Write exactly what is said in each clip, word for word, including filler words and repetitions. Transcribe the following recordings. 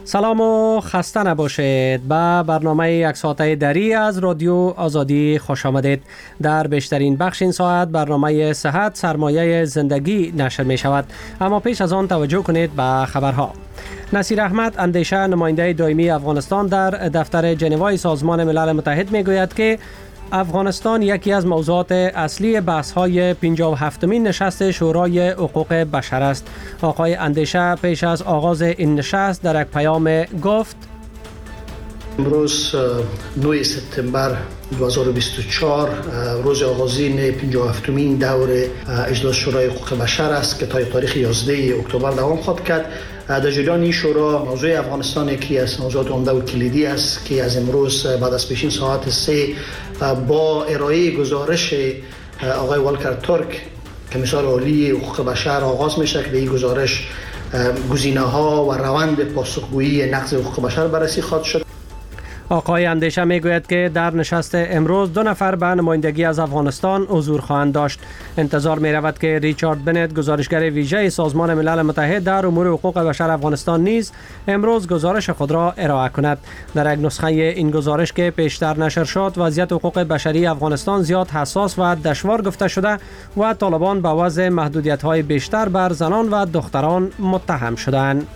سلام و خسته نباشید. به برنامه یک ساعته دری از رادیو آزادی خوش آمدید. در بیشترین بخش این ساعت برنامه صحت سرمایه زندگی نشر می شود. اما پیش از آن توجه کنید به خبرها. نصیر احمد اندیشه نماینده دائمی افغانستان در دفتر ژنوای سازمان ملل متحد می گوید که افغانستان یکی از موضوعات اصلی بحث‌های پنجاه و هفتمین نشست شورای حقوق بشر است. آقای اندیشه پیش از آغاز این نشست در یک پیام گفت: امروز نه سپتامبر دو هزار و بیست و چهار روز آغازین پنجاه و هفتمین دور اجلاس شورای حقوق بشر است که تا تاریخ یازده اکتبر دوام خواهد کرد. در جریان این شورا موضوع افغانستان یکی از موضوعات عمده و کلیدی است که از امروز بعد از پیشین ساعت سه با ارائه گزارش آقای والکر ترک کمیسار عالی حقوق بشر آغاز میشه که به این گزارش گزینه‌ها و روند پاسخگویی نقض حقوق بشر بررسی خواهد شد. آقای اندیشه میگوید که در نشست امروز دو نفر به نمایندگی از افغانستان حضور خواهند داشت. انتظار می رود که ریچارد بنت گزارشگر ویژه سازمان ملل متحد در امور حقوق بشر افغانستان نیز امروز گزارش خود را ارائه کند. در یک نسخه این گزارش که پیشتر نشر شد وضعیت حقوق بشری افغانستان زیاد حساس و دشوار گفته شده و طالبان به وضع محدودیت‌های بیشتر بر زنان و دختران متهم شدند.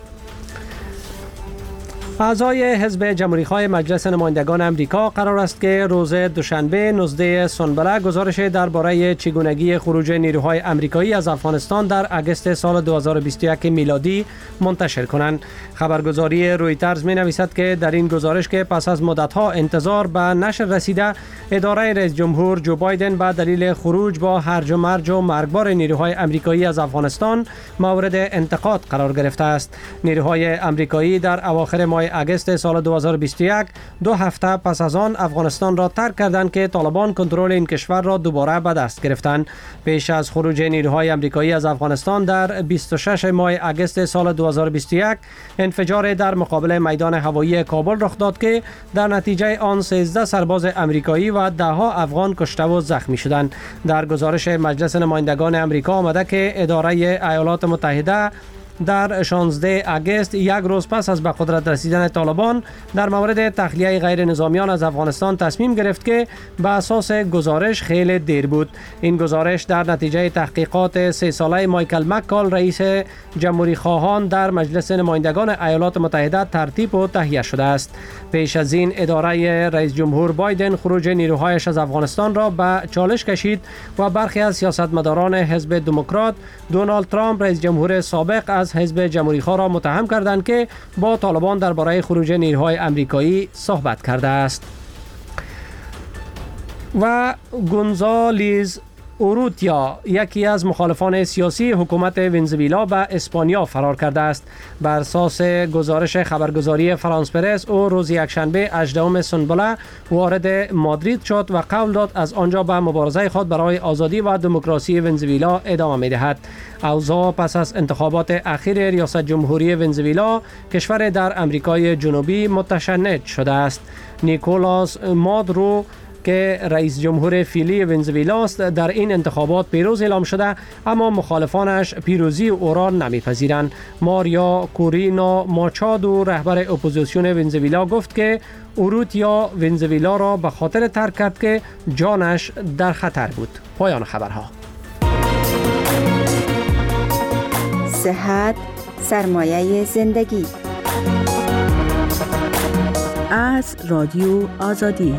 اعضای حزب جمهوری‌خواه مجلس نمایندگان امریکا قرار است که روز دوشنبه نوزده سنبله گزارش درباره چگونگی خروج نیروهای آمریکایی از افغانستان در اگست سال دو هزار و بیست و یک میلادی منتشر کنند. خبرگزاری رویترز می‌نویسد که در این گزارش که پس از مدت‌ها انتظار به نشر رسیده، اداره رئیس جمهور جو بایدن به دلیل خروج با هرج و مرج و مرگبار نیروهای آمریکایی از افغانستان مورد انتقاد قرار گرفته است. نیروهای آمریکایی در اواخر ماه اگست سال دو هزار و بیست و یک دو هفته پس از آن افغانستان را ترک کردند که طالبان کنترل این کشور را دوباره به دست گرفتند. پیش از خروج نیروهای آمریکایی از افغانستان در بیست و شش ماه اگست سال دو هزار و بیست و یک انفجار در مقابل میدان هوایی کابل رخ داد که در نتیجه آن سیزده سرباز آمریکایی و ده ها افغان کشته و زخمی شدند. در گزارش مجلس نمایندگان آمریکا آمده که اداره ایالات متحده در شانزده اگست یک روز پس از به قدرت رسیدن طالبان در مورد تخلیه غیر نظامیان از افغانستان تصمیم گرفت که به اساس گزارش خیلی دیر بود. این گزارش در نتیجه تحقیقات سه ساله مایکل مکال رئیس جمهوری خواهان در مجلس نمایندگان ایالات متحده ترتیب و تهیه شده است. پیش از این اداره رئیس جمهور بایدن خروج نیروهایش از افغانستان را به چالش کشید و برخی از سیاستمداران حزب دموکرات دونالد ترامپ رئیس جمهور سابق از حزب جمهوری خواه را متهم کردند که با طالبان درباره خروج نیروهای آمریکایی صحبت کرده است. و گونزالز اوروتیا یکی از مخالفان سیاسی حکومت ونزوئلا به اسپانیا فرار کرده است. بر اساس گزارش خبرگزاری فرانس پرس او روز یکشنبه هجدهم سنبله وارد مادرید شد و قول داد از آنجا به مبارزه خود برای آزادی و دموکراسی ونزوئلا ادامه می‌دهد. اوضاع پس از انتخابات اخیر ریاست جمهوری ونزوئلا کشور در امریکای جنوبی متشنج شده است. نیکولاس مادورو که رئیس جمهور فعلی ونزوئلا است در این انتخابات پیروز اعلام شده، اما مخالفانش پیروزی او را نمیپذیرند. ماریا کورینا ماچادو رهبر اپوزیسیون ونزوئلا گفت که اوروتیا ونزوئلا را به خاطر ترک کرد که جانش در خطر بود. پایان خبرها. صحت سرمایه زندگی از رادیو آزادی.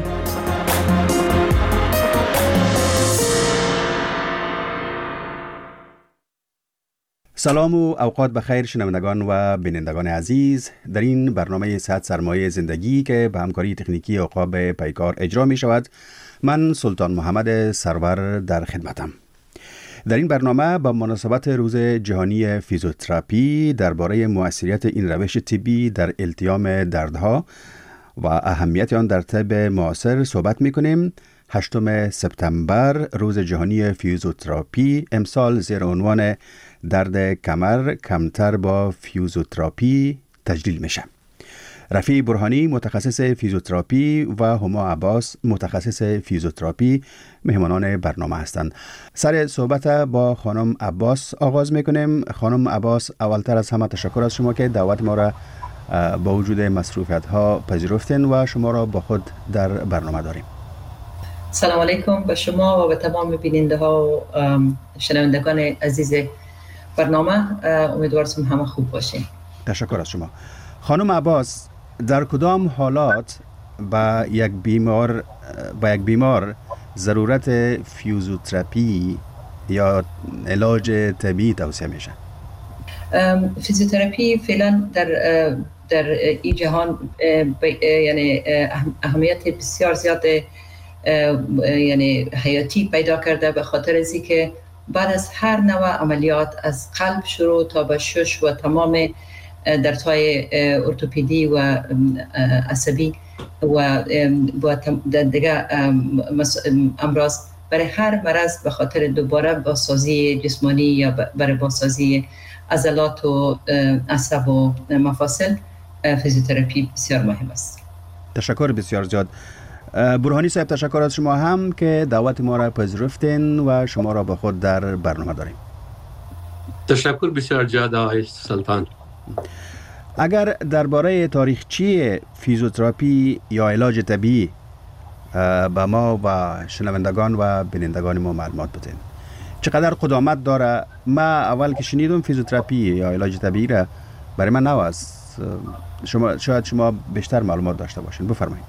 سلام و اوقات بخیر شنوندگان و بینندگان عزیز. در این برنامه صحت سرمایه زندگی که به همکاری تکنیکی عقاب پیکار اجرا می شود، من سلطان محمد سرور در خدمتم. در این برنامه با مناسبت روز جهانی فیزیوتراپی درباره مؤثریت این روش طبی در التیام دردها و اهمیت آن در طب معاصر صحبت می کنیم. هشتم سپتامبر روز جهانی فیزیوتراپی امسال زیر عنوان درد کمر کمتر با فیزیوتراپی تجلیل میشه. رفیع برهانی متخصص فیزیوتراپی و هما عباس متخصص فیزیوتراپی مهمانان برنامه هستند. سر صحبت با خانم عباس آغاز میکنیم. خانم عباس، اولتر از همه تشکر از شما که دعوت ما را با وجود مصروفیت ها پذیرفتین و شما را با خود در برنامه داریم. سلام علیکم به شما و به تمام بیننده ها و شنوندگان عزیز برنامه. امیدوارم همه خوب باشین. تشکر از شما. خانم عباس، در کدام حالات با یک بیمار با یک بیمار ضرورت فیزیوتراپی یا علاج طبیعی توصیه میشه؟ فیزیوتراپی فعلا در در این جهان یعنی اهمیت بسیار زیاد یعنی حیاتی پیدا کرده، به خاطر از اینکه بعد از هر نوع عملیات از قلب شروع تا به شش و تمام در تای ارتوپدی و عصبی و دیگه امراض، برای هر مرض به خاطر دوباره بازسازی جسمانی یا برای بازسازی عضلات و عصب و مفاصل فیزیوتراپی بسیار مهم است. تشکر بسیار زیاد. برهانی صاحب، تشکر از شما هم که دعوت ما را پذیرفتین و شما را با خود در برنامه داریم. تشکر بسیار زیاد آقای سلطان. اگر درباره تاریخچه فیزیوتراپی یا علاج طبیعی به ما و شنوندگان و بینندگان ما معلومات بدین، چقدر قدامت داره؟ ما اول که شنیدم فیزیوتراپی یا علاج طبیعی را، برای من نو است. شما شاید شما بیشتر معلومات داشته باشین، بفرمایید.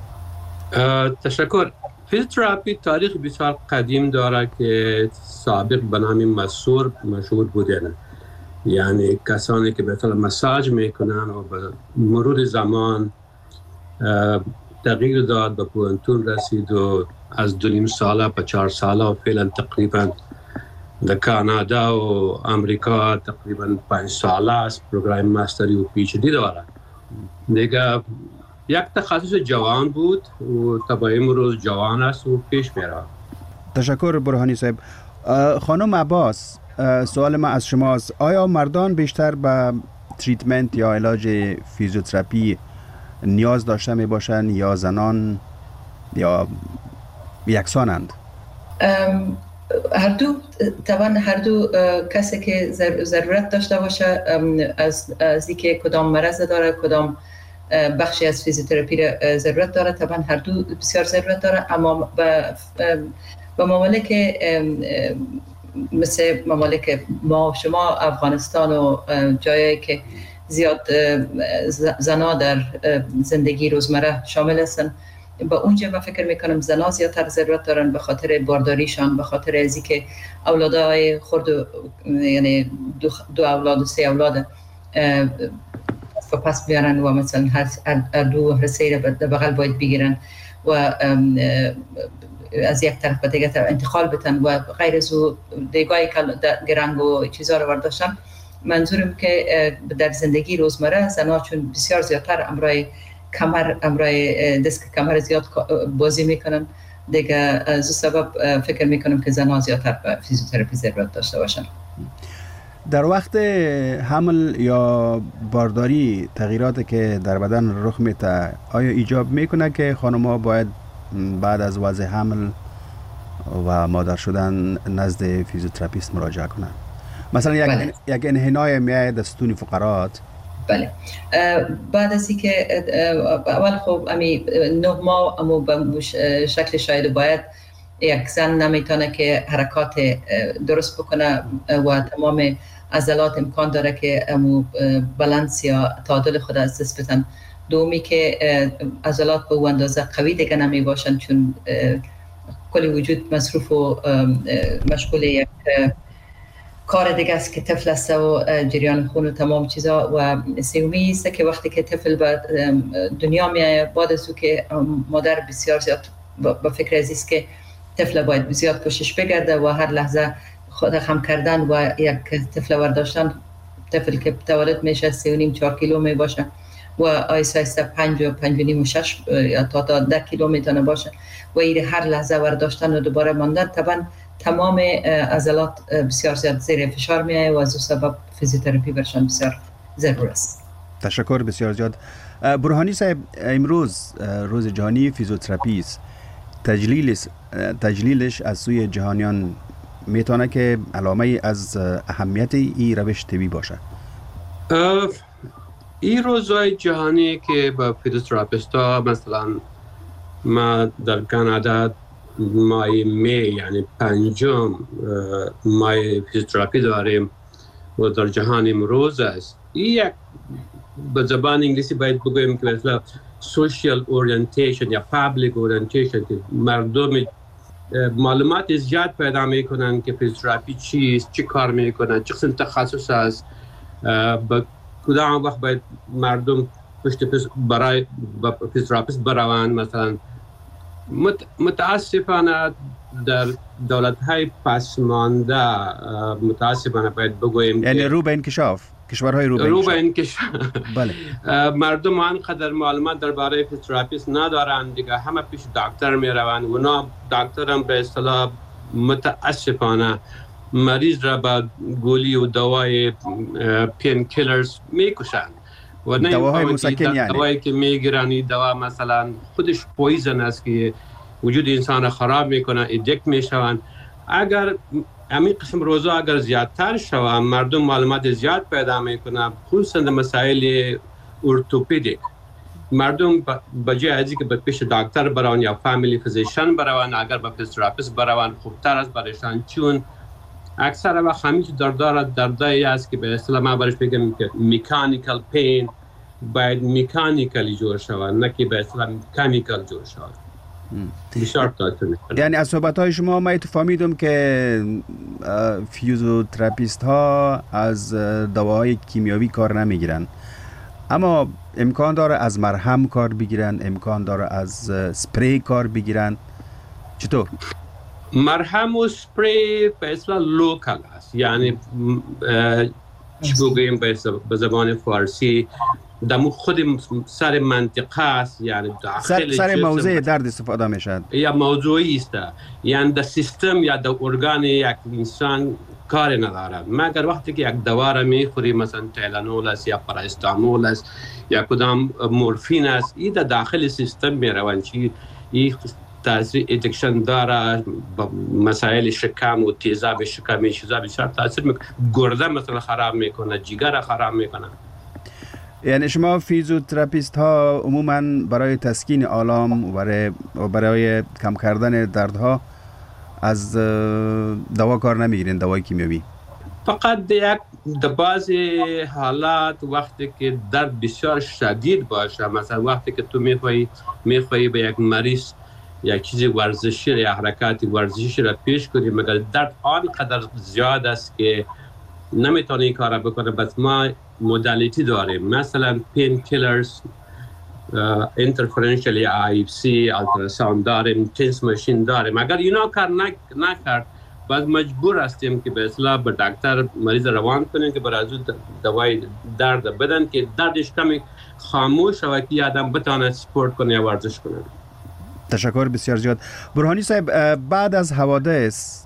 تشکر. فیزیوتراپی تاریخ بسیار قدیم داره که سابق به نام مسور مشهور بودن، یعنی کسانی که به طور مساج میکنن و به مرور زمان تغییر داد، به پوانتون رسید و از دو نیم ساله به چهار ساله و فعلا تقریبا در کانادا و امریکا تقریبا پنج ساله است پروگرام ماستری و پی اچ دی داره. دیگه یک تخصص جوان بود و تا امروز جوان است و پیش میره. تشکر برهانی صاحب. خانم عباس، سوال ما از شماست، آیا مردان بیشتر به تریتمنت یا علاج فیزیوتراپی نیاز داشته می باشند یا زنان یا یکسانند؟ هر دو طبعا هر دو کسی که ضرورت داشته باشه از از اینکه کدام مرض داره، کدام بخشی از فیزیوتراپی را ضرورت داره، طبعا هر دو بسیار ضرورت داره. اما به ممالک مثل ممالک ما و شما، افغانستان و جایی که زیاد زنا در زندگی روزمره شامل هستن، با اونجا من فکر میکنم زنا زیادتر ضرورت دارن به خاطر بارداریشان، به خاطر ازی که اولادای خرد یعنی دو, دو اولاد و سه اولاد پس بیارن و مثلا هر دو هر سه را بغل باید بگیرن و از یک طرف به دیگر طرف انتقال بتن و غیر از او دیگای گرنگ و چیزها رو برداشتن. منظورم که در زندگی روزمره زنها چون بسیار زیادتر امرای کمر امرای دست کمر زیاد بازی میکنن، دیگه از سبب فکر میکنم که زنها زیادتر به فیزیوتراپی ضرورت داشته باشن. در وقت حمل یا بارداری تغییراتی که در بدن رخ میده، آیا ایجاب میکنه که خانم‌ها باید بعد از وضع حمل و مادر شدن نزد فیزیوتراپیست مراجعه کنند؟ مثلا یک بله. یک انحنای میای دستون فقرات. بله. بعد از اینکه اول خب امی نه ماه اما به شکل شاید باید یک زن نمیتونه که حرکات درست بکنه و تمام عضلات امکان داره که امو بالانس یا تعادل خود از دست بدن. دومی که عضلات به اون اندازه قوی دیگه نمی باشن چون کل وجود مصروف و مشغول یک کار دیگه است که طفل است و جریان خون و تمام چیزا. و سومی است که وقتی که طفل به دنیا میاد، بعد از که مادر بسیار زیاد با فکر است که طفل باید زیاد کوشش بگرده و هر لحظه خود خم کردن و یک طفل برداشتن. طفل که تولد میشه سه و نیم چهار کیلو می باشه و آیسته آیسته پنج و پنج و نیم و شش یا تا تا ده کیلو میتونه باشه و این هر لحظه برداشتن و دوباره ماندن طبعا تمام عضلات بسیار زیاد زیر فشار میایه و از سبب فیزیوتراپی برشان بسیار ضرور است. تشکر بسیار زیاد. برهانی صاحب، امروز روز جهانی فیزیوتراپی است. تجلیلش تجلیلش از سوی جهانیان میتونه که علامه از اهمیت این روش طبی باشه؟ این روزهای جهانی که با فیزیوتراپیست ها مثلا ما در کانادا ماه می یعنی پنجم ماه فیزیوتراپی داریم و در جهان امروز است. این یک به زبان انگلیسی باید بگویم که مثلا سوشیال اورینتیشن یا پابلیک اورینتیشن که مردم معلومات زیاد پیدا میکنن که فیزیوتراپی چیست، چی کار میکنن، چه قسم تخصص است، با کدام وقت باید مردم پشت برای فیزیوتراپیست بروند. مثلا متاسفانه در دولت‌های پسمانده متاسفانه باید بگوییم یعنی رو به انکشاف کشورهای رو به رو به انکشاف بله مردم آنقدر معلومات درباره فیزیوتراپیست ندارند دیگه، همه پیش دکتر میروند. اونا دکتر هم به اصطلاح متاسفانه مریض را با گولی و دوای پین کیلرز میکشند و نه دواهای مسکن، یعنی دوایی که میگیرن این دوا مثلا خودش پویزن است که وجود انسان را خراب میکنه، ادکت میشوند. اگر همین قسم روزا اگر زیادتر شوند مردم معلومات زیاد پیدا میکنن، خصوصا مسائل ارتوپدیک. مردم بجای ازی که به پیش دکتر برون یا فامیلی فیزیشن برون، اگر به فیزیوتراپیست برون خوبتر است برایشان، چون اکثر وقت همین دردار دردایی است که به اصطلاح ما برش میگم که مکانیکال پین باید مکانیکالی جور شود، نه که به اصطلاح کیمیکال جور شود. بسیار تاثیر میکنه. یعنی از صحبت‌های شما من فهمیدم که فیزیوتراپیست ها از دواهای کیمیاوی کار نمیگیرن، اما امکان داره از مرهم کار بگیرن، امکان داره از سپری کار بگیرن. چطور؟ مرهم و سپری به اصطلاح لوکال است، یعنی چی بگوییم به زبان فارسی دمو خود سر منطقه است، یعنی داخل سر, سر موضع درد استفاده میشد یا موضوعی است، یعنی در سیستم یا در ارگان یک انسان کار ندارد، مگر وقتی که یک دوا را میخوری، مثلا تیلانول است یا پاراستامول است یا کدام مورفین است، این در داخل سیستم میروند. چی این تاثیر ادکشن داره، مسائل شکم و تیزاب شکمی چیزا بسیار تاثیر میکنه، گرده مثلا خراب میکنه، جگر خراب میکنه. یعنی شما فیزیوتراپیست ها عموما برای تسکین آلام و برای, برای کم کردن دردها از دوا کار نمیگیرین، دوای کیمیاوی؟ فقط یک در بعضی حالات وقتی که درد بسیار شدید باشه، مثلا وقتی که تو میخوایی میخوایی به یک مریض یک چیزی ورزشی یا حرکات ورزشی را پیش کنی، مگر درد آنقدر زیاد است که نمیتونه این کار بکنه. بس ما مدالیتی داریم، مثلا پین کیلرز، اینترفرنشیال یا آی اف سی، التراساوند داریم، تنس ماشین داریم. اگر اینا کار نکرد باز مجبور هستیم که به اصطلاح به دکتر مریض روان کنیم که برای از دوای درد بدن که دردش کمی خاموش و که آدم بتونه سپورت کنه یا ورزش کنه. تشکر بسیار زیاد. برهانی صاحب، بعد از حوادث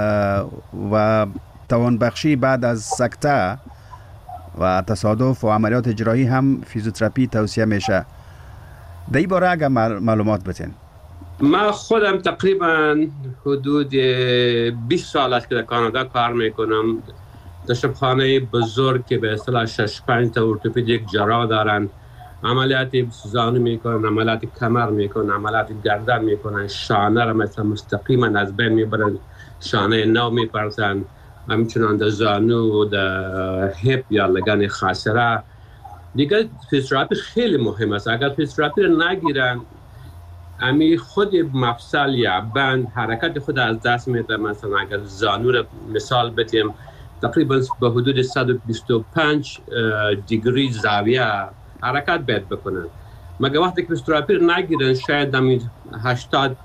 و توانبخشی بعد از سکته و تصادف و عملیات جراحی هم فیزیوتراپی توصیه میشه. در این باره اگر معلومات بتین. ما خودم تقریبا حدود بیست سال است که در کانادا کار میکنم. در شبخانه بزرگ که به اصطلاح شش پنج تا ارتوپدیک جراح دارن، عملیات زانو میکنن، عملیات کمر میکنن، عملیات گردن میکنن، شانه را مثلا مستقیما از بین میبرن، شانه نو میپرسن، همچنان در زانو و در هپ یا لگن خاصره. دیگه فیزیوتراپی خیلی مهم است. اگر فیزیوتراپی را نگیرن، امی خود مفصل یا بند حرکت خود از دست میده. مثلا اگر زانو را مثال بتیم، تقریبا به حدود صد و بیست و پنج دیگری زاویه حرکت باید بکنن. مگر وقتی که فیزیوتراپی را نگیرن، شاید همین هشتاد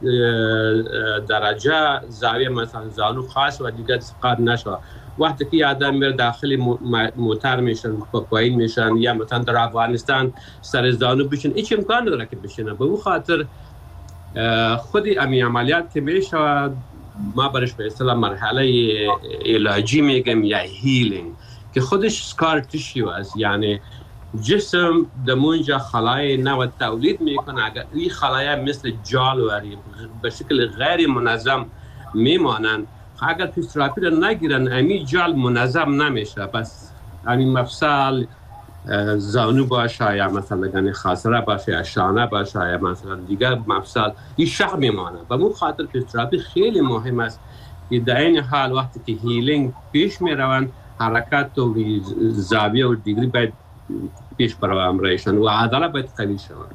درجه زاویه مثلا زانو خاص و دیگه سقاط نشه. وقتی که آدم میره داخل موتر میشن، پایین میشن، یا مثلا در افغانستان سر زانو بشن، هیچ امکان نداره که بشنه. به اون خاطر خودی امی عملیات که میشه، ما برش به اصطلاح مرحله علاجی میگم یا هیلینگ، که خودش سکار تیشیو است. یعنی جسم دمونجا خلایا نو تولید میکنه. اگر این خلایا مثل جالوری به شکل غیر منظم میمانند، اگر فیزیوتراپی را نگیرن، امی جال منظم نمیشه. پس امی مفصل زانو باشه یا مثلا گنه خاصره باشه یا شانه باشه یا مثلا دیگر مفصل این شق میمانه. و مو خاطر فیزیوتراپی خیلی مهم است که در این حال وقتی که هیلینگ پیش میروند حرکت و زاویه و دیگری باید پیش برام رایشن و عضله باید قوی شوند.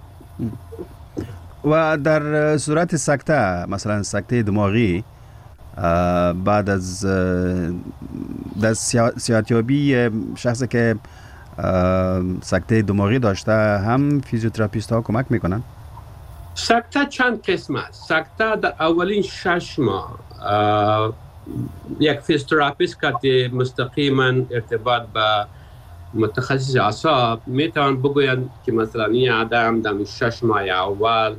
و در صورت سکته مثلا سکته دماغی بعد از دستیابی شخصی که سکته دماغی داشته هم فیزیوتراپیست ها کمک میکنن؟ سکته چند قسم است. سکته در اولین شش ماه یک فیزیوتراپیست که مستقیما ارتباط با متخصص اعصاب میتوان بگویند که مثلا این آدم در شش ماه اول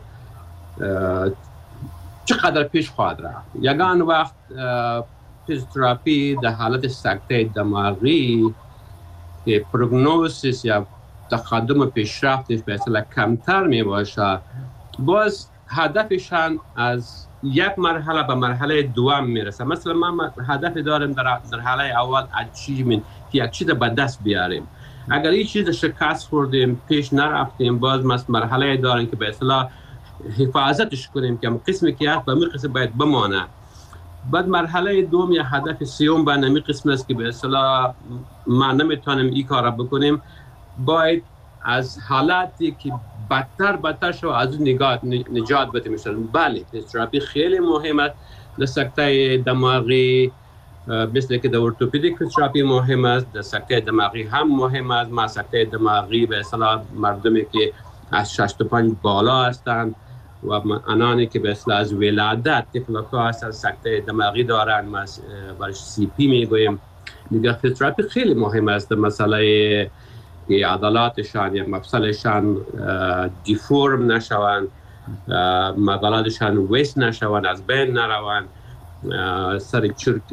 چقدر پیش خواهد رفت. یگان وقت فیزیوتراپی در حالت سکته دماغی که پروگنوزیس یا تقدم پیشرفتش به اصطلاح کمتر می باشه، باز هدفشان از یک مرحله به مرحله دوم میرسه. مثلا ما هدف داریم در در حاله اول اچیومنت که یک چیز به دست بیاریم. اگر این چیز شکست خوردیم پیش نرفتیم، باز مثلا مرحله داریم که به اصطلاح حفاظتش کنیم که قسمی که هست به می قسم باید بمانه. بعد مرحله دوم یا هدف سیوم به نمی قسم است که به اصطلاح ما نمیتونیم این کار بکنیم، باید از حالاتی که بدتر بدتر شو از اون نگاه نجات بدیم میشن. بله فیزیوتراپی خیلی مهم است در سکته دماغی، مثل که در ارتوپدیک فیزیوتراپی مهم است، در سکته دماغی هم مهم است. ما سکته دماغی به اصطلاح مردمی که از شصت و پنج بالا هستند و آنانی که به اصطلاح از ولادت طفلکا هستند سکته دماغی دارند، ما برش سی پی میگوییم. دیگه فیزیوتراپی خیلی مهم است در مسئله که عضلاتشان یا مفصلشان دیفورم نشوند، عضلاتشان ویست نشوند، از بین نروند، سر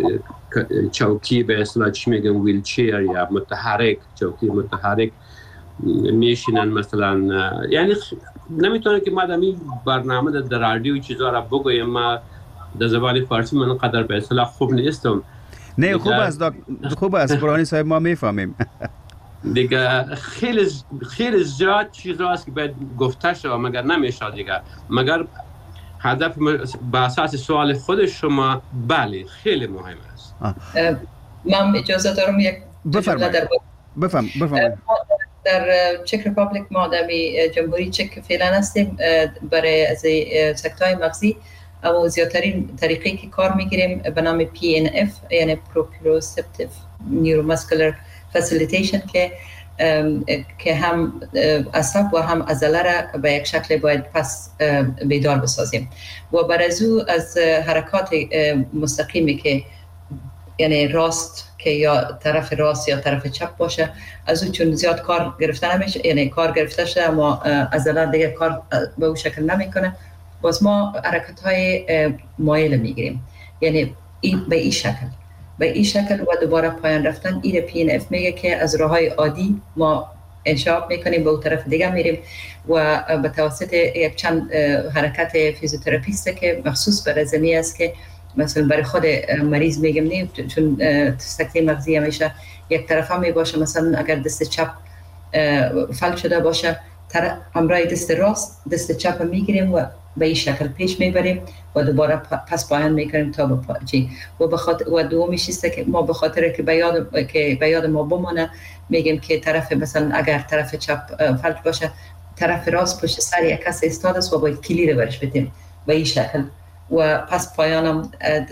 چوکی به اصطلاح چی میگن ویلچیر یا متحرک، چوکی متحرک میشینن مثلا. یعنی نمیتونه که ما در این برنامه در رادیو چیزا را بگویم، ما در زبان فارسی من قدر به اصطلاح خوب نیستم. نه خوب است خوب است برهانی صاحب، ما میفهمیم. دیگه خیلی خیلی زیاد چیزا است که باید گفته شود مگر نمیشه دیگه. مگر هدف به اساس سوال خود شما بله خیلی مهم است. من اجازه دارم یک بفرمایید. در بفهم بفرمایید. در چک ریپابلیک ما در جمهوری چک فعلا هستیم برای از سکته‌های مغزی، اما زیادترین طریقی که کار میگیریم به نام پی ان اف یعنی پروپریوسپتیو نیوروماسکولار فسیلیتیشن که که هم عصب و هم عضله را به یک شکل باید پس بیدار بسازیم و برای او از حرکات مستقیمی که یعنی راست که یا طرف راست یا طرف چپ باشه از او چون زیاد کار گرفته نمیشه، یعنی کار گرفته شده اما عضله دیگه کار به اون شکل نمیکنه، باز ما حرکت های مایل میگیریم، یعنی این به این شکل به این شکل و دوباره پایان رفتن. این پی ان اف میگه که از راههای عادی ما انشاب میکنیم به اون طرف دیگه میریم و به توسط یک چند حرکت فیزیوتراپیست که مخصوص برای زمینه است که مثلا برای خود مریض میگم نه، چون سکته مغزی همیشه یک طرف هم میباشه، مثلا اگر دست چپ فلج شده باشه همراه دست راست دست چپ میگیریم و به این شکل پیش میبریم و دوباره پس پایان میکنیم تا به پاچی و بخاطر و دومیش است که ما به خاطر که به یاد که به یاد ما بمونه میگیم که طرف مثلا اگر طرف چپ فلج باشه طرف راست پشت سر یک کس ایستاده است و باید کلی رو برش بدیم به این شکل و پس پایانم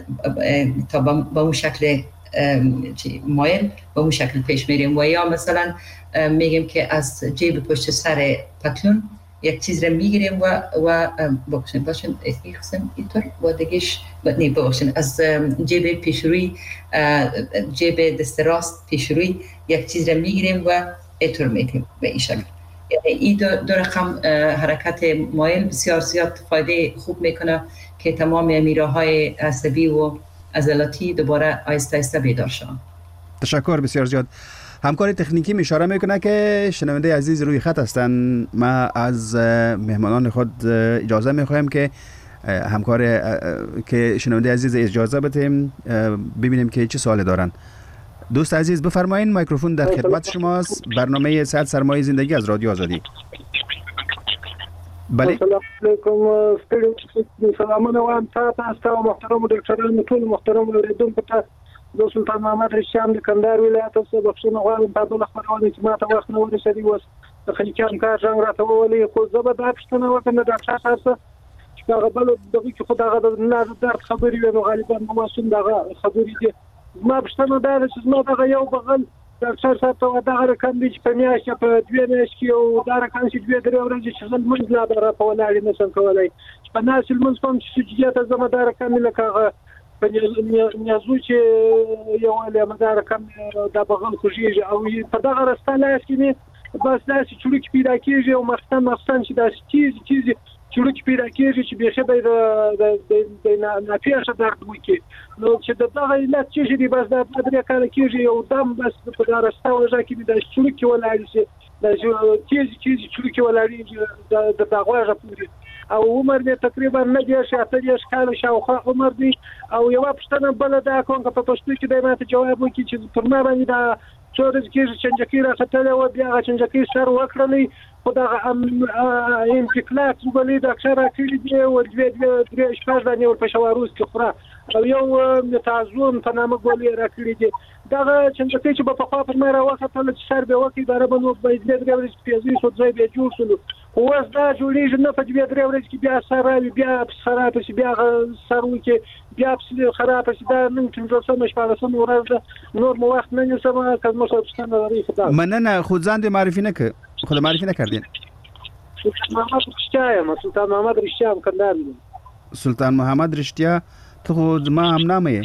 تا به اون شکل مایل به اون شکل پیش میریم. و یا مثلا میگیم که از جیب پشت سر پتلون یک چیز رو میگیریم و و بخشن باشن ایخسن اینطور و دیگهش نه بخشن از جیب پیشروی جیب دست راست پیشروی یک چیز رو میگیریم و اینطور میگیم به این شکل. یعنی این دو, دو رقم حرکت مایل بسیار زیاد فایده خوب میکنه که تمام میراهای عصبی و عضلاتی دوباره آیسته آیسته بیدار شدن. تشکر بسیار زیاد. همکار تکنیکی می اشاره میکنه که شنونده عزیز روی خط هستند. ما از مهمانان خود اجازه میخوایم که همکار که شنونده عزیز اجازه بدیم ببینیم که چه سوالی دارن. دوست عزیز بفرمایید، میکروفون در خدمت شماست. برنامه صحت سرمایه زندگی از رادیو آزادی. بله. السلام علیکم. سلامونه وایم تاسو ته محترم ډاکټرانو ټول محترم اوریدونکو ته د سلطان محمد رشام د کندهار ولایت څخه بخښنه غواړم په دغه خبرونه چې ماته وخت نه ورسېدی. اوس د خلیقان کار څنګه راته ولې خو زه به دا پښتنه وکړم د ډاکټر صاحب چې هغه بل دغه چې خدای غو نه درد خبرې وي نو غالبا مواسم دغه خبرې دي. ما پښتنه دا چې ما دغه یو بغل ډاکټر صاحب ته دا رقم دی چې په میاشت په دوه میاشت کې او دا رقم چې دوه درې ورځې چې زم منځ لا بره په ولاړ نه سم کولای چې په ناس المنځ کوم چې سجیات زما دا رقم لکه په نیازو چې یو له مدار رقم دا بغل خوږي او په دغه رستاله کې بس دا چې چړک پیدا کیږي او مختن مختن چې دا چیز چیز چړک پیدا کیږي چې به شه د د نافیه درد وکي نو چې دغه علت چې دی بس دا درې کال کېږي او دم بس په دا راسته وځه کې د چړکی ولاړ شي د چیز چیز چړکی ولاړ د دغه پوري او عمر دې تقریبا نه دی شاته یې ښکال شاوخه عمر دی او یو پښتنه بل دا کوم په پښتو کې د ماته جواب وکړي چې پر ما باندې دا څور کې چنجکی راځته او بیا چنجکی سر وکړلې خدای ام انفکلاک وګړي د اکثره کلی دی او د دې شپږ باندې ور په شواروس کې خورا او یو متعزون په نامه ګولې راکړي دي دغه چنجکی چې په خوا پر ما راوخته چې سر به وکړي دا ربنو په دې درې ورځې پیازي شو ځای به جوړ شول اوس دا جوړیږي نه په دې درې ورځې کې بیا سره بیا سره په بیا سره کې بیا په خراب شي دا نن څنګه سم شپه سم ورځ نور مو وخت نه نسم کله مو څه لري خدای مننه خود ځان دې معرفي نه ک خود معرفي نه کردین سلطان محمد رشتیا سلطان محمد رشتیا کندهار سلطان محمد رشتیا تو خود ما هم نامه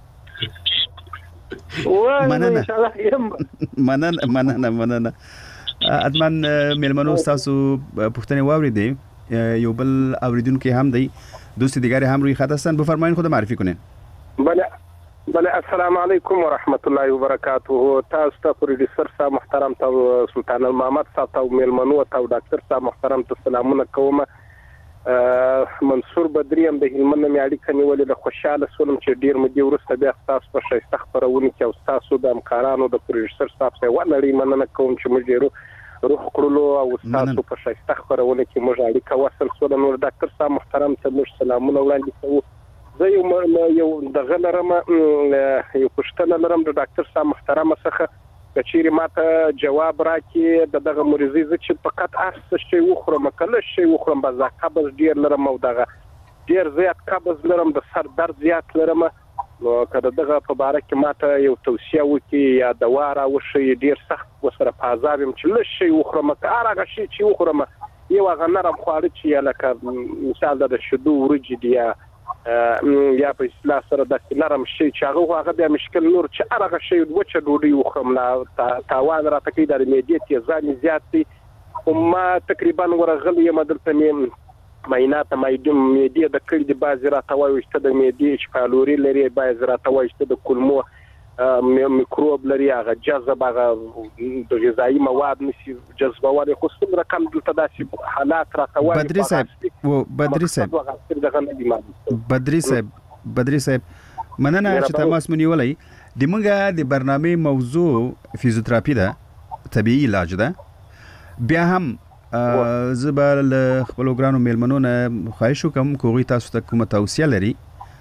مننه مننه مننه مننه اتمن ملمنو تاسو پښتني واوریدې یو بل اوریدونکو هم دی دوست دیگری هم روی خط هستن بفرمایید خود معرفی کنین. بله بله السلام علیکم و رحمت الله و برکاته. تاسو ته پروډوسر صاحب محترم ته سلطان محمد صاحب ته ملمنو ته ډاکټر صاحب محترم ته سلامونه کوم. منصور بدری هم د هلمند مې اړیکه نیولې د خوشاله سولم چې ډیر مې ورسته بیا تاسو په شایسته خبرونه کې او تاسو د همکارانو د پروډوسر صاحب سره ولري مننه کوم چې موږ ډیرو روح کړلو او تاسو په شایسته خبرونه کې موږ اړیکه وصل سول. نو ډاکټر صاحب محترم ته موږ سلامونه وړاندې کوو. زه یو یو دغه لرم یو پښتنه لرم د ډاکټر صاحب محترم څخه کچېری ماته جواب راکړي د دغه مریضي چې فقط اس شي وخورم کله شي وخورم بس قبض ډیر لرم او دغه ډیر زیات قبض لرم د سر درد زیات لرم نو کله دغه په باره کې ماته یو توصیه وکړي یا دوا راوښي ډیر سخت وسره په عذاب يم چې لږ شي وخورم هغه شي چې وخورم یو هغه نرم خواړه چې لکه مثال د شیدو ورجې دی یا په اصطلاح سره د نرم شي چې هغه هغه د مشکل نور چې هغه شي وچه ډوډۍ وخورم لا تاوان را تکي د میډیا تیزان زیات دي او ما تقریبا ورغلی یم دلته مې ماینات مایدم میډیا د کړي د بازي را توایشته د میډیا چې کالوري لري بازي را توایشته د کولمو میکروب لري هغه جذب هغه د غذایی مواد نشي جذبول خو څومره کم دلته داسې حالات را توایي. بدری صاحب و بدری صاحب بدری صاحب بدری صاحب مننه چې تماس مونږ ولې د موږ د برنامه موضوع فیزیوتراپي ده طبيعي علاج ده بیا هم زبر له خپل ګرانو میلمنو نه خواهش وکم کوغي تاسو ته کومه توصیه لري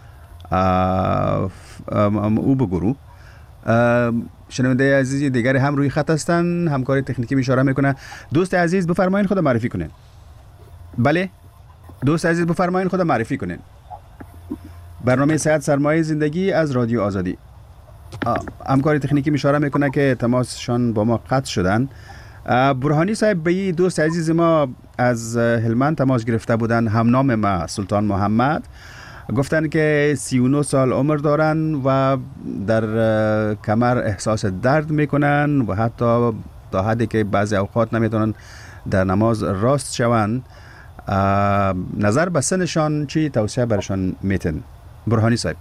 او بگرو. شنونده عزیزی دیگری هم روی خط هستن همکاری تکنیکی اشاره میکنه. دوست عزیز بفرمایید خود معرفی کنین. بله دوست عزیز بفرمایید خود معرفی کنین. برنامه صحت سرمایه زندگی از رادیو آزادی. همکاری تکنیکی اشاره میکنه که تماسشان با ما قطع شدن. برهانی صاحب به دوست عزیز ما از هلمند تماس گرفته بودن، هم نام ما سلطان محمد، گفتن که سی و نه سال عمر دارن و در کمر احساس درد میکنن و حتی تا حدی که بعضی اوقات نمیتونن در نماز راست شوند. نظر به سنشان چی توصیه برشان میتن؟ برهانی صاحب.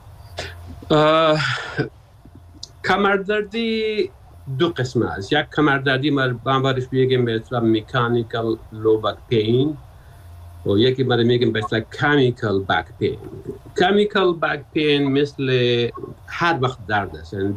کمردردی دو قسم است. یک کمردردی ما بهش میگیم به اصطلاح مکانیکال لو بک پین و یکی ما میگیم به اصطلاح کیمیکال بک پین. کیمیکال بک پین مثل هر وقت درد است، یعنی درد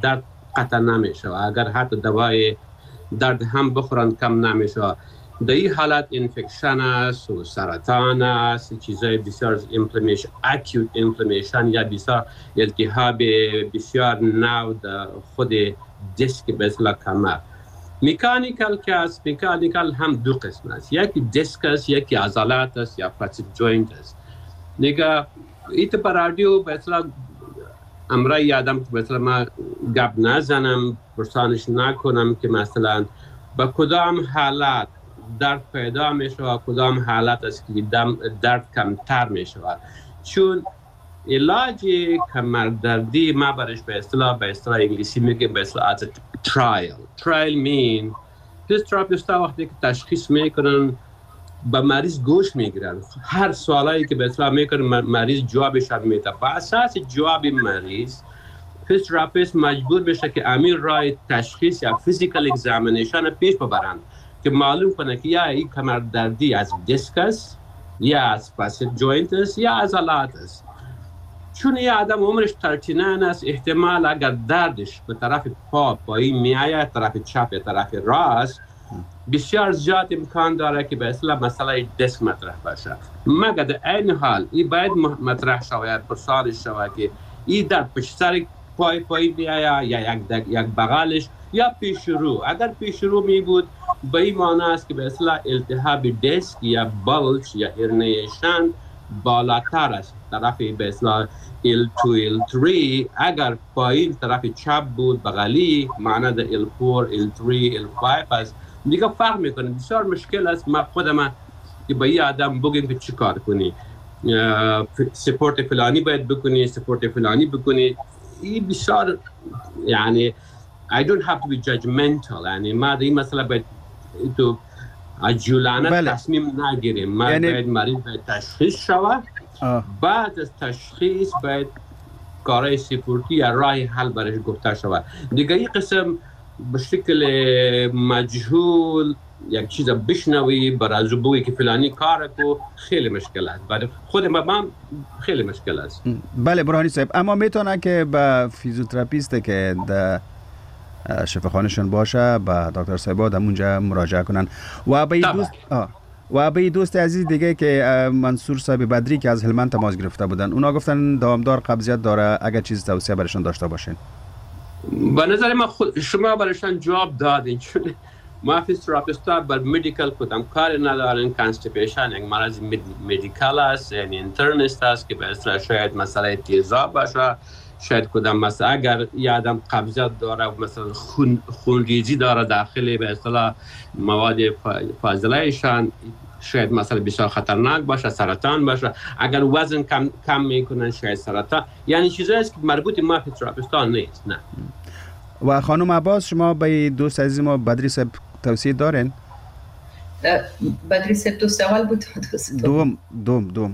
قطع نمیشه. اگر حتی دوای درد هم بخورن کم نمیشه. در این حالت انفکشن است و سرطان است، چیزای بسیار اینفلامیشن، اکیوت اینفلامیشن یا بسیار التهاب بسیار نو در خود دیسک به اصطلاح کمر. مکانیکال که است، مکانیکال هم دو قسم است، یکی دیسک است، یکی عضلات است یا فاسد جوینت است. نگاه ایت پر رادیو به اصطلاح امرای یادم که به اصطلاح ما گپ نزنم، پرسانش نکنم که مثلا با کدام حالات درد پیدا می شود، کدام حالت است که درد کمتر می شود. چون علاج کمردردی ما برش به اصطلاح به اصطلاح انگلیسی میگیم به اصطلاح از ترایل. ترایل مین فیزیوتراپیستا وقتی که تشخیص میکنن با مریض گوش میگیرن، هر سوالایی که به اصطلاح میکنن مریض جوابش هم میده. با اساس جواب مریض فیزیوتراپیست مجبور بشه که امیر رای تشخیص یا فیزیکال اگزامینیشن پیش ببرند که معلوم کنه که یا این کمردردی از دیسک است یا از فاسد جوینت است یا عضلات است. چون یه آدم عمرش ترتینان است، احتمال اگر دردش به طرف پا پایین میآید، طرف چپ یا طرف راست، بسیار زیاد امکان داره که به اصطلاح مسئله دیسک مطرح باشه. مگر در این حال این باید مطرح شود، پرسانش شود که این درد پشت سر پای پایین میآید یا یک یک بغلش یا پیش رو. اگر پیش رو می بود به این معنی است که به اصطلاح التهاب دیسک یا بلج یا هرنیشن بالاتر است، طرف به اصطلاح ال دو ال سه. اگر پایین طرف چپ بود بغلی معنی در ال چهار ال سه ال پنج است. دیگه فرق میکنه. بسیار مشکل است ما خودم که با یه آدم بگیم که چی کار کنی، سپورت فلانی باید بکنی، سپورت فلانی بکنی. این بسیار یعنی I don't have to be judgmental. یعنی ما این مسئله باید تو عجولانه بله. تصمیم نگیریم. ما یعنی... باید مریض باید تشخیص شود. بعد از تشخیص باید کارهای سپورتی یا راه حل برش گفته شود. دیگه این قسم به شکل مجهول یک چیز بشنوی برای بگویی که فلانی کار کو خیلی مشکل است. برای خود ما خیلی مشکل است. بله برهانی صاحب، اما میتونه که با فیزیوتراپیست که در شفاخانهشون باشه با دکتر صاحبا در اونجا مراجعه کنن. و به دوست آه. و به دوست عزیز دیگه که منصور صاحب بدری که از هلمند تماس گرفته بودن، اونا گفتن دامدار قبضیت داره، اگر چیز توصیه برشون داشته باشین. به نظر من خود شما برشان جواب دادین، چون ما فیزیوتراپیستا بر مدیکال کدام کار ندارن. کانستیپیشن یک مرض مدیکال است، یعنی اینترنست است که به اصطلاح شاید مسئله تیزاب باشه، شاید کدام مسئله اگر یه آدم قبضیت داره و مثلا خون خونریزی داره داخل به اصطلاح مواد فاضلهشان، شاید مسئله بسیار خطرناک باشه، سرطان باشه. اگر وزن کم کم میکنن شاید سرطان. یعنی چیزایی است که مربوط ما فیزیوتراپیستا نیست. نه. و خانم عباس، شما به دوست عزیز ما بدری صاحب توصیه دارین؟ بدری صاحب دوست اول بود دوم دوم دوم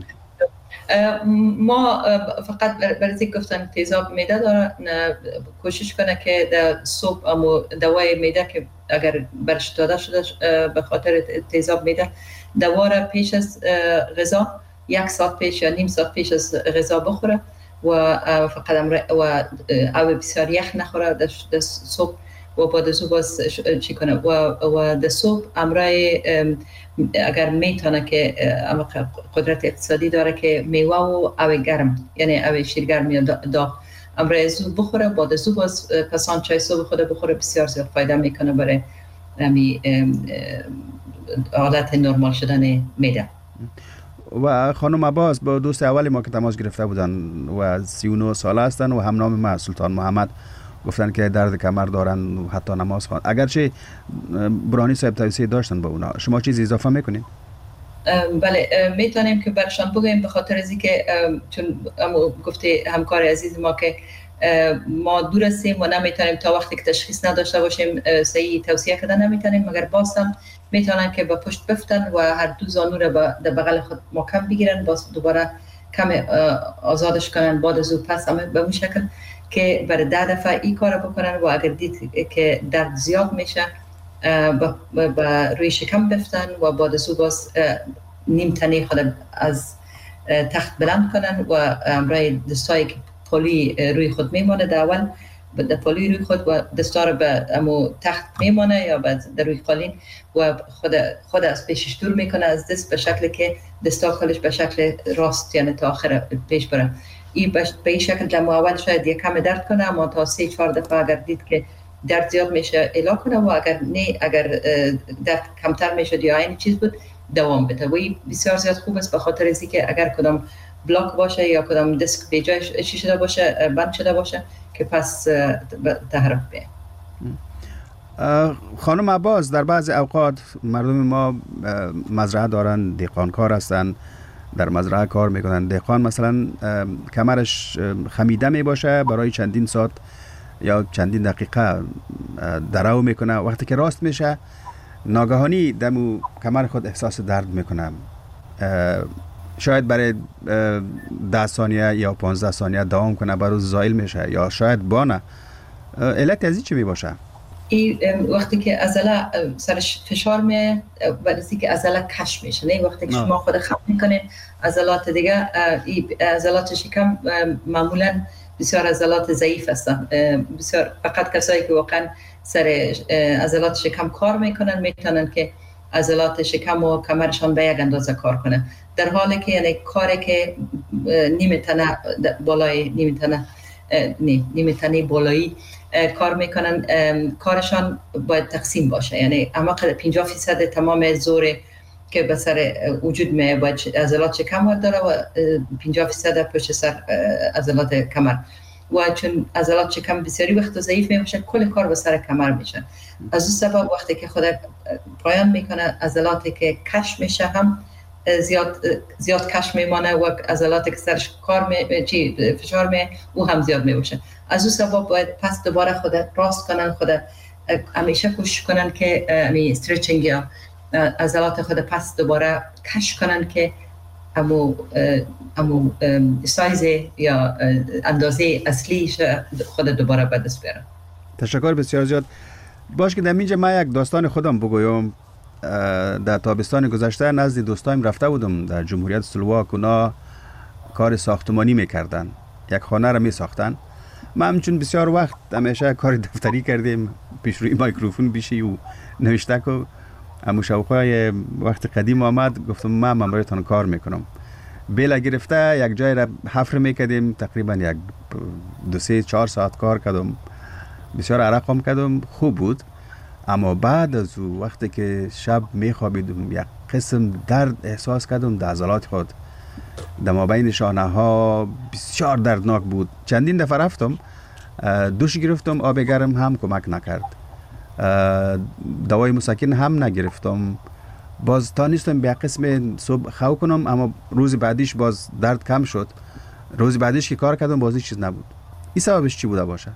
ما فقط برای گفتن تیزاب معده داره، کوشش کنه که در صبح امو دوای معده که اگر برش داده شده به خاطر تیزاب معده، دوا را پیش از غذا یک ساعت پیش یا نیم ساعت پیش از غذا بخوره و فقط و او بسیار یخ نخوره در صبح و بعد از او باز چی کنه و و در صبح امرای اگر میتونه که قدرت اقتصادی داره که میوه و او گرم، یعنی او شیرگرم یا دا امرای از او بخوره، بعد از او باز پسان چای صبح خود بخوره، بسیار زیاد فایده میکنه برای امی حالت نرمال شدن معده. و خانم عباس با دوست اولی ما که تماس گرفته بودن و سی و نه ساله هستن و هم نام ما سلطان محمد، گفتن که درد کمر دارن و حتی نماز خوان. اگرچه برهانی صاحب توصیه داشتن به اونا، شما چیزی اضافه میکنین؟ بله میتونیم که برشان بگویم به خاطر از اینکه چون گفته همکار عزیز ما که ما دور هستیم و نمیتونیم تا وقتی که تشخیص نداشته باشیم صحیح توصیه کردن نمیتونیم، مگر باز هم میتونن که با پشت بفتن و هر دو زانو را در بغل خود محکم بگیرن، باز دوباره کم آزادش کنن، بعد از او پس هم به اون شکل که برای ده دفعه این کار بکنن و اگر دید که درد زیاد میشه با روی شکم بفتن و بعد از او باز نیم تنه خود از تخت بلند کنن و امرای دستایی که پولی روی خود میمانه در اول به پالوی روی خود و دستا رو به امو تخت میمانه یا به در روی قالین و خود خود از پیشش دور میکنه از دست به شکلی که دستا کلش به شکل راست یعنی تا آخر پیش بره. این به این شکل جمع اول شاید یک کم درد کنه، اما تا سه چهار دفعه اگر دید که درد زیاد میشه الا کنه و اگر نه اگر درد کمتر میشه یا این چیز بود دوام بده. و این بسیار زیاد خوب است به خاطر اینکه اگر کدام بلاک باشه یا کدام دیسک به جایش چی شده باشه بند شده باشه که پس تحرک بیه. خانم عباس، در بعض اوقات مردم ما مزرعه دارن، دهقانکار هستن، در مزرعه کار میکنن. دهقان مثلا کمرش خمیده می باشه، برای چندین ساعت یا چندین دقیقه درو میکنه، وقتی که راست میشه ناگهانی دمو کمر خود احساس درد میکنه، شاید برای ده ثانیه یا پانزده ثانیه دوام کنه، برای زایل میشه یا شاید بانه. علت از این چی می باشه؟ این وقتی که عضله سرش فشار میه ولی که عضله کش میشه، نه وقتی که شما خود خم میکنین عضلات دیگه، این عضلات شکم معمولا بسیار عضلات ضعیف هستن، بسیار فقط کسایی که واقعا سر عضلات شکم کار میکنن میتونن که عضلات شکم و کمرشان به یک اندازه کار کنه، در حالی که یعنی کاری که نیمه تنه بالای نیمه تنه نه نیمه تنه بالایی کار میکنن کارشان باید تقسیم باشه، یعنی اما پنجاه فیصد تمام زور که به سر وجود می باید عضلات شکم داره و پنجاه فیصد پشت سر عضلات کمر، و چون عضلات شکم بسیاری وقت ضعیف می باشه کل کار به سر کمر میشه. از اون سبب وقتی که خود پایان میکنه عضلاتی که کش میشه هم زیاد زیاد کش میمانه و عضلاتی که سرش کار می چی فشار می او هم زیاد میشه. از اون سبب باید پس دوباره خود راست کنن، خود همیشه کوشش کنن که امی استرچینگ یا عضلات خود پس دوباره کش کنن که امو امو سایز یا اندازه اصلی خود دوباره به دست بیارن. تشکر بسیار زیاد. باش که در اینجا من یک داستان خودم بگویم. در تابستان گذشته نزد دوستایم رفته بودم در جمهوریت اسلواک، اونا کار ساختمانی میکردن، یک خانه را می ساختن. ما همچون بسیار وقت همیشه کار دفتری کردیم، پیش روی مایکروفون بیشی و نوشته که امو شوقای وقت قدیم آمد گفتم من من برایتان کار میکنم. بیل گرفته یک جای را حفر میکردیم، تقریبا یک دو سه چهار ساعت کار کردم، بسیار عرقم کردم، خوب بود. اما بعد از او وقتی که شب میخوابیدم یک قسم درد احساس کردم در عضلات خود، در مابین شانه ها بسیار دردناک بود. چندین دفعه رفتم دوش گرفتم، آب گرم هم کمک نکرد، دوای مسکن هم نگرفتم، باز تا نیستم به قسم صبح خو کنم، اما روز بعدیش باز درد کم شد. روز بعدیش که کار کردم باز چیز نبود. این سببش چی بوده باشه؟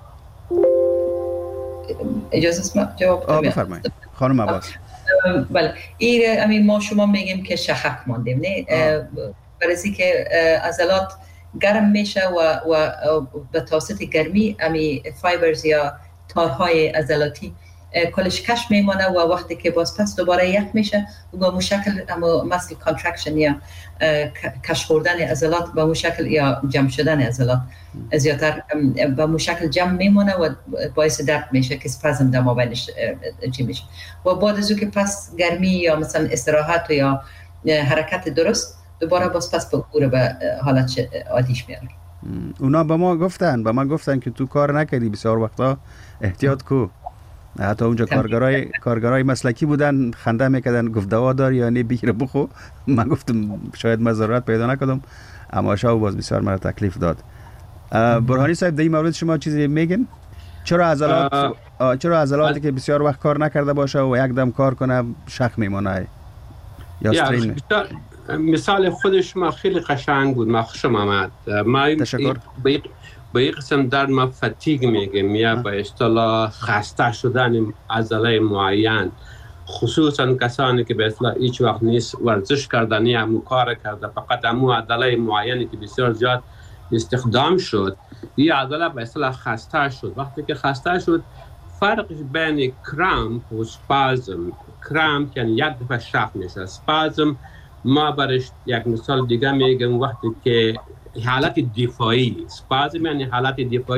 اجازه است جواب بفرمایید خانم عباس. بله، این همین ما شما میگیم که شحک ماندیم، نه برای که عضلات گرم میشه و و به توسط گرمی امی فایبرز یا تارهای عضلاتی کلش کش میمانه و وقتی که باز پس دوباره یک میشه و با مشکل اما مسل کانترکشن یا کش خوردن عضلات با مشکل یا جمع شدن عضلات زیادتر با مشکل جمع میمونه و باعث درد میشه که اسپازم در مابینش چی میشه و بعد از که پس گرمی یا مثلا استراحت یا حرکت درست دوباره باز پس به گوره به حالت عادیش میاره. اونا با ما گفتن با ما گفتن که تو کار نکردی بسیار وقتا احتیاط کو. حتی اونجا کارگرای کارگرای مسلکی بودن خنده میکردن، گفت دوا داری یا نه بگیر بخو. من گفتم شاید من ضرورت پیدا نکردم، اما شاو باز بسیار مرا تکلیف داد. برهانی صاحب در این مورد شما چیزی میگن؟ چرا عضلات چرا عضلاتی که بسیار وقت کار نکرده باشه و یک دم کار کنه شخ میمونه یا استرین؟ مثال خود شما خیلی قشنگ بود، ما خوشم آمد. ما تشکر. به یک قسم درد ما فتیگ میگیم یا به اصطلاح خسته شدن عضله معین، خصوصا کسانی که به اصطلاح هیچ وقت نیست ورزش کردن یا همون کار کرده، فقط همون عضله معینی که بسیار زیاد استخدام شد، این عضله به اصطلاح خسته شد. وقتی که خسته شد فرقش بین کرامپ و سپازم، کرامپ یعنی یک دفعه شخ میشه، سپازم ما برش یک مثال دیگه میگم وقتی که حالت دفاعی، سپازم یعنی حالت دفاعی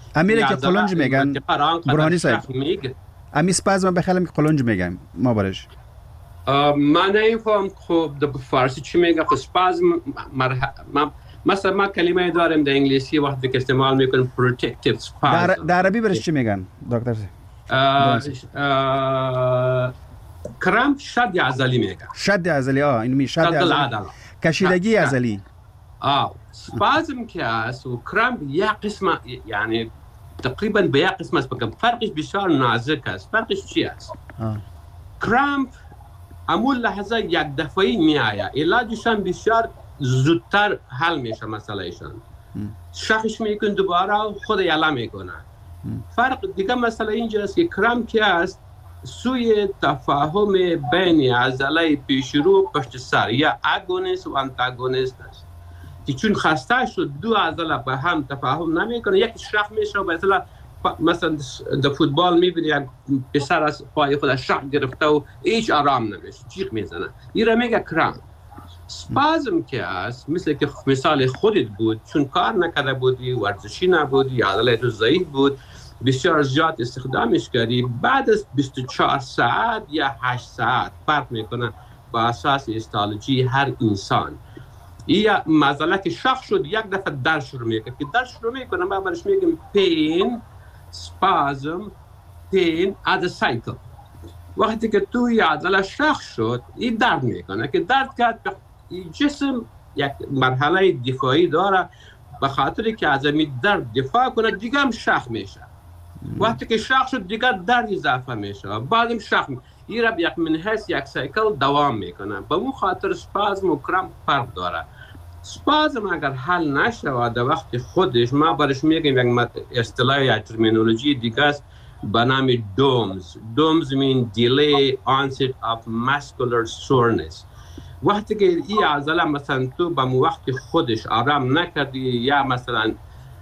امیره که قلنج میگن برهانی صاحب امی سپازم بخلم که قلنج میگم ما برش من نمیفهم خب در فارسی چی میگه خب سپازم مرح... ما مثلا ما کلمه داریم در انگلیسی وقتی که استعمال میکنیم protective spasm در, در عربی برش چی میگن دکتر کرامپ شد عضلی میگه شد عضلی آه این می شد عضلی کشیدگی عضلی آه سپازم که است و کرامپ یک قسم یعنی تقریبا به یک قسم است بگم فرقش بسیار نازک است فرقش چی است کرامپ امول لحظه یک دفعی می آید علاجشان بسیار زودتر حل میشه مسئلهشان شخص میکن دوباره خود یلا میکنه فرق دیگه مسئله اینجاست که کرامپ که است سوی تفاهم بین عضله پیشرو پشت سر یا اگونیست و انتاگونیست است که چون خسته شد دو عضله به هم تفاهم نمیکنه یک شخص میشه و مثلا مثلا در فوتبال میبینی یک پسر از پای خود شخص گرفته و هیچ آرام نمیشه جیغ میزنه این را میگه کرامپ سپازم که است مثل که مثال خودت بود چون کار نکرده بودی ورزشی نبودی عضله تو ضعیف بود بسیار زیاد استخدامش کردی بعد از بیست و چهار ساعت یا هشت ساعت فرق میکنه با اساس هیستولوژی هر انسان این مسئله که شخص شد یک دفعه درد شروع میکنه که درد شروع میکنه ما برش میگیم پین سپازم پین از سایکل وقتی که توی عضله شخص شد این درد میکنه که درد کرد جسم یک مرحله دفاعی داره به خاطر که از این درد دفاع کنه دیگه هم شخص میشه وقتی که شخص شد دیگه درد اضافه میشه بعدم شخص میشه این را یک منحص یک سایکل دوام میکنه به اون خاطر سپازم و کرامپ فرق داره سپازم اگر حل نشه در وقت خودش ما برش میگیم یک اصطلاح یا ترمینولوژی دیگه است به نام دومز دومز mean delay onset of muscular soreness وقتی که این عضله مثلا تو به وقت خودش آرام نکردی یا مثلا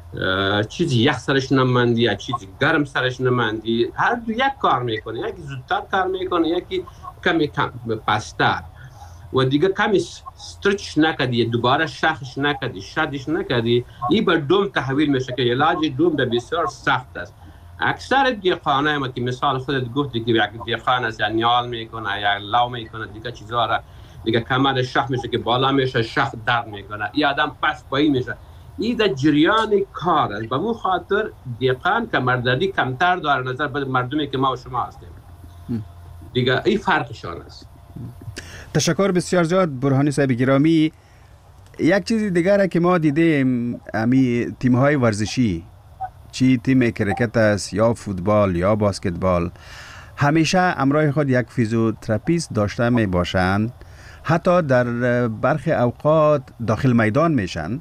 چیزی یخ سرش نماندی یا چیزی گرم سرش نماندی هر دو یک کار میکنه یکی زودتر کار میکنه یکی کمی کم پستر و دیگه کمی استرچ نکردی دوباره شخش نکردی شدش نکردی این بر دوم تحویل میشه که علاج دوم به بسیار سخت است اکثر دیقانه ما که مثال خودت گفتی که یک دیقان است یا نیال میکنه یا لو میکنه دیگه چیزا را دیگه کمر شخ میشه که بالا میشه شخ درد میکنه این آدم پس پایی میشه این در جریان کار است به اون خاطر دیقان کمردردی کمتر داره نظر به مردمی که ما و شما هستیم دیگه این فرقشان است. تشکر بسیار زیاد برهانی صاحب گرامی. یک چیزی دیگره که ما دیدیم امی تیم‌های ورزشی چی تیم کرکت است یا فوتبال یا باسکتبال همیشه همراه خود یک فیزیوتراپیست داشته می باشند حتی در برخی اوقات داخل میدان میشن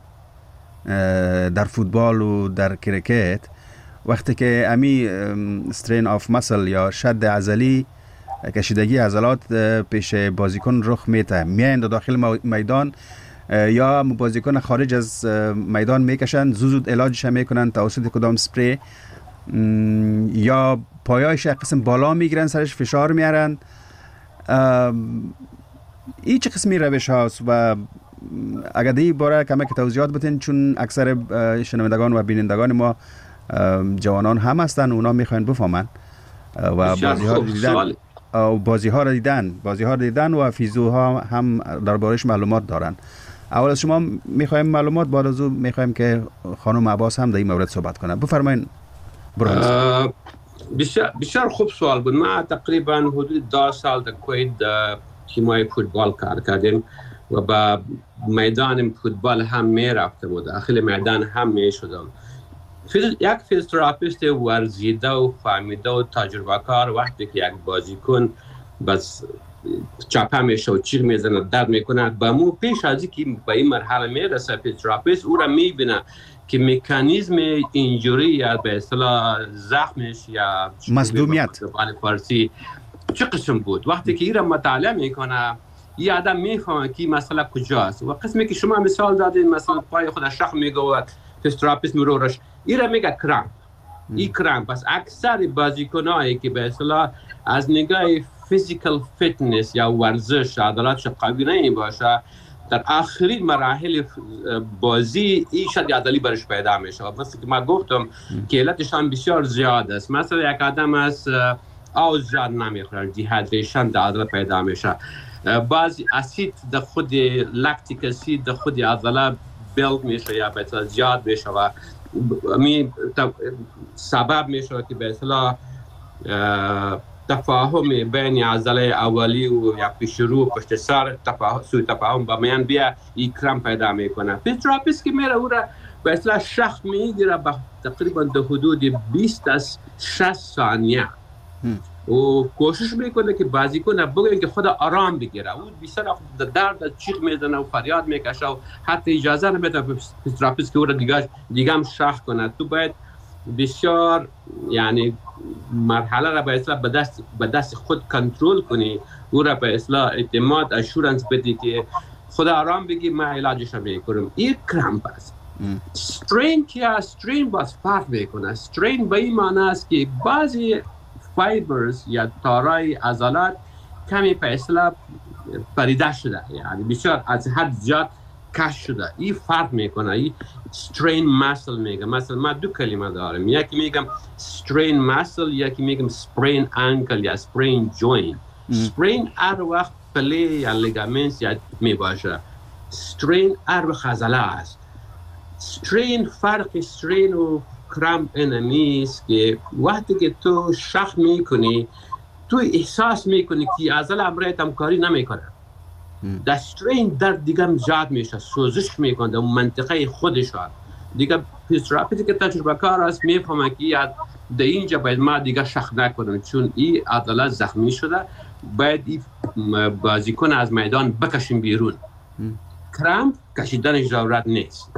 در فوتبال و در کرکت وقتی که امی استرین آف مسل یا شد عضلی کشیدگی عضلات پیش بازیکن رخ میته میایند داخل میدان یا بازیکن خارج از میدان میکشن زود زود علاجش میکنن توسط کدام سپری یا پایایش قسم بالا میگیرن سرش فشار میارن این چه قسمی روش هاست و اگر دی باره کمک توضیحات بتین چون اکثر شنوندگان و بینندگان ما جوانان هم هستن اونا میخواین بفهمن و بازی ها دیدن و بازی ها را دیدن بازی ها را دیدن و فیزیو ها هم دربارش معلومات دارن. اول از شما میخوایم معلومات بعد از او میخوایم که خانم عباس هم در این مورد صحبت کنه. بفرمایید. بسیار بسیار خوب سوال بود. ما تقریبا حدود ده سال در کویت تیمای فوتبال کار کردیم و با میدان فوتبال هم می رفتم و داخل میدان هم می شدم. یک فیزیوتراپیست ورزیده و فهمیده و تجربه کار وقتی که یک بازیکن بس چاپه میشه و چیغ میزنه درد میکنه با مو پیش از اینکه به این مرحله میرسه فیزیوتراپیست او را میبینه که مکانیزم اینجوری یا به اصطلاح زخمش یا مصدومیت زبان فارسی چه قسم بود. وقتی که این را مطالعه میکنه این آدم میفهمه که مسئله کجاست و قسمی که شما مثال دادین مثلا پای خود شخ میگه و فیزیوتراپیست میرورش این را میگه کرامپ. این کرامپ پس اکثر بازیکنایی که به اصطلاح از نگاه فیزیکال فیتنس یا ورزش عضلاتش قوی نمی باشه در آخرین مراحل بازی این شد عضلی برش پیدا میشه. مثل که ما گفتم که علتشان بسیار زیاد است. مثلا یک آدم از آب زیاد نمیخوره، دیهایدریشن در عضله پیدا میشه. بعضی اسید در خود لکتیک اسید در خود عضله بیلد میشه یا به اصطلاح زیاد میشه و می سبب میشه که به اصطلاح تفاهم بین عضله اولی و یا پیش رو پشت سر تفاهم سوء تفاهم با میان بیا این کرم پیدا میکنه. فیزیوتراپیست که میره او را به اصطلاح شخص میگیره با تقریبا در حدود بیست تا شصت ثانیه و کوشش میکنه که بازیکن بگه که خدا آرام بگیره. او بیشتر درد چیخ میزنه و فریاد میکشه و حتی اجازه نمیده فیزیوتراپیست که او را دیگه دیگه هم شخص کنه. تو باید بسیار یعنی مرحله را به اصطلاح به دست به دست خود کنترل کنی، او را به اصطلاح اعتماد اشورنس بدی که خدا آرام بگی ما علاجش رو میکنم. این کرامپ است. استرین که استرین باز فرق میکنه. استرین به این معنی است که بعضی فایبرز یا تارای عضلات کمی به اصطلاح پریده شده، یعنی بسیار از حد زیاد کش شده. این فرق میکنه. این strain muscle میگه. مثلا ما دو کلمه دارم، یکی میگم strain muscle، یکی میگم sprain ankle یا sprain joint. sprain هر وقت پله یا لیگامنت یا میباشه، strain هر وقت عضله است. strain فرق strain و کرامپ اینمیست که وقتی که تو شخ میکنی تو احساس میکنی که عضله امرایت هم کاری نمیکنه. در استرین درد دیگه هم زیاد میشه، سوزش میکنه در منطقه خودشان دیگه. فیزیوتراپیستی که تجربه کار است میفهمه که در اینجا باید ما دیگه شخ نکنم چون این عضله زخمی شده، باید این بازیکن از میدان بکشیم بیرون. کرامپ کشیدنش ضرورت نیست.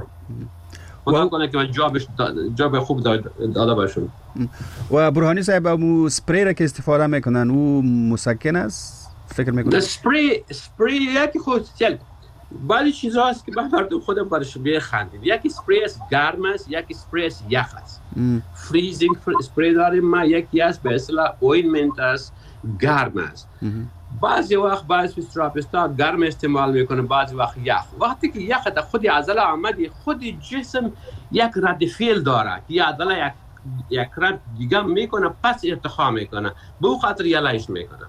خدا کنه که جابش جاب خوب داده باشون. و برهانی صاحب امو سپری را که استفاده میکنن او مسکن است فکر میکنم؟ سپری سپری یکی خصوصیت بعضی چیزا هست که مردم خودم برش بخندید. یکی سپری است گرم است، یکی سپری است یخ است. فریزینگ سپری داریم ما، یکی است به اصطلاح اوینمنت است گرم است. بعضی وقت بعضی فیزیوتراپیستا گرم استعمال میکنه، بعضی وقت یخ. وقتی که یخ تا خود عضله آمدی خود جسم یک رد فعل داره که عضله یک یک رد دیگه میکنه پس ارتخا میکنه، به او خاطر یلایش میکنه.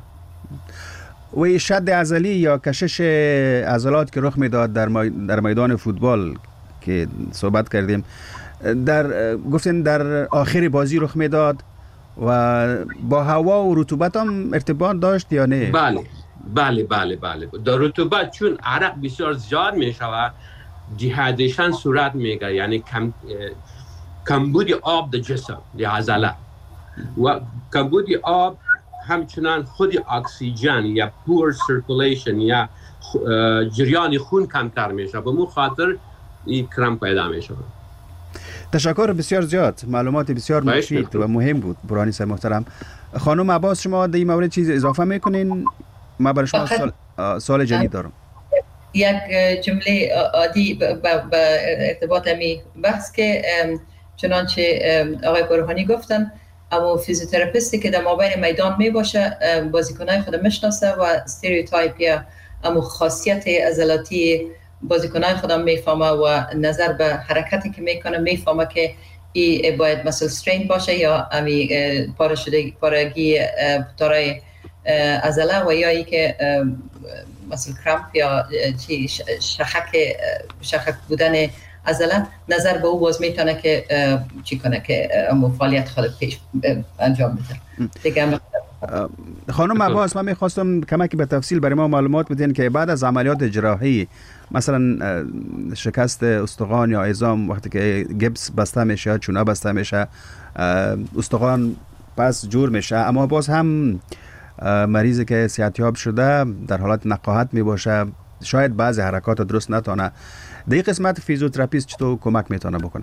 و شد عضلی یا کشش عضلات که رخ میداد در در میدان فوتبال که صحبت کردیم، در گفتین در آخر بازی رخ میداد و با هوا و رطوبت هم ارتباط داشت یا نه؟ بله بله بله بله در رطوبت چون عرق بسیار زیاد میشود دیهایدریشن صورت میگیره، یعنی کم کمبود آب در جسم در عضله و کمبود آب همچنان خود اکسیژن یا پور سرکولیشن یا جریان خون کمتر میشه، به مو خاطر این کرامپ پیدا میشه. تشکر بسیار زیاد، معلومات بسیار مفید و مهم بود برهانی صاحب محترم. خانم عباس شما در این مورد چیز اضافه میکنین؟ ما برای شما سوال, سوال جدید دارم. یک جمله عادی به ارتباط می بحث که چنانچه آقای برهانی گفتن، اما فیزیوتراپیستی که در مابین میدان می باشه بازیکنای خود میشناسه و استریوتایپ یا اما خاصیت عضلاتی بازیکنای خودم میفهمه و نظر به حرکتی که میکنه میفهمه که ای باید مثل استرین باشه یا امی پاره شده پارگی تارای عضله و یا ای که مثل کرامپ یا چی شخک شخک بودن عضله. نظر به او باز میتونه که چی کنه که فعالیت خود پیش انجام بده دیگه. خانم عباس من میخواستم کمکی به تفصیل برای ما معلومات بدین که بعد از عملیات جراحی مثلا شکست استخوان یا عظام وقتی که گبس بسته میشه، چونه بسته میشه، استخوان پس جور میشه، اما باز هم مریضی که صحتیاب شده در حالت نقاهت میباشه، شاید بعضی حرکات درست نتونه. در این قسمت فیزیوتراپیست چطور کمک میتونه بکنه؟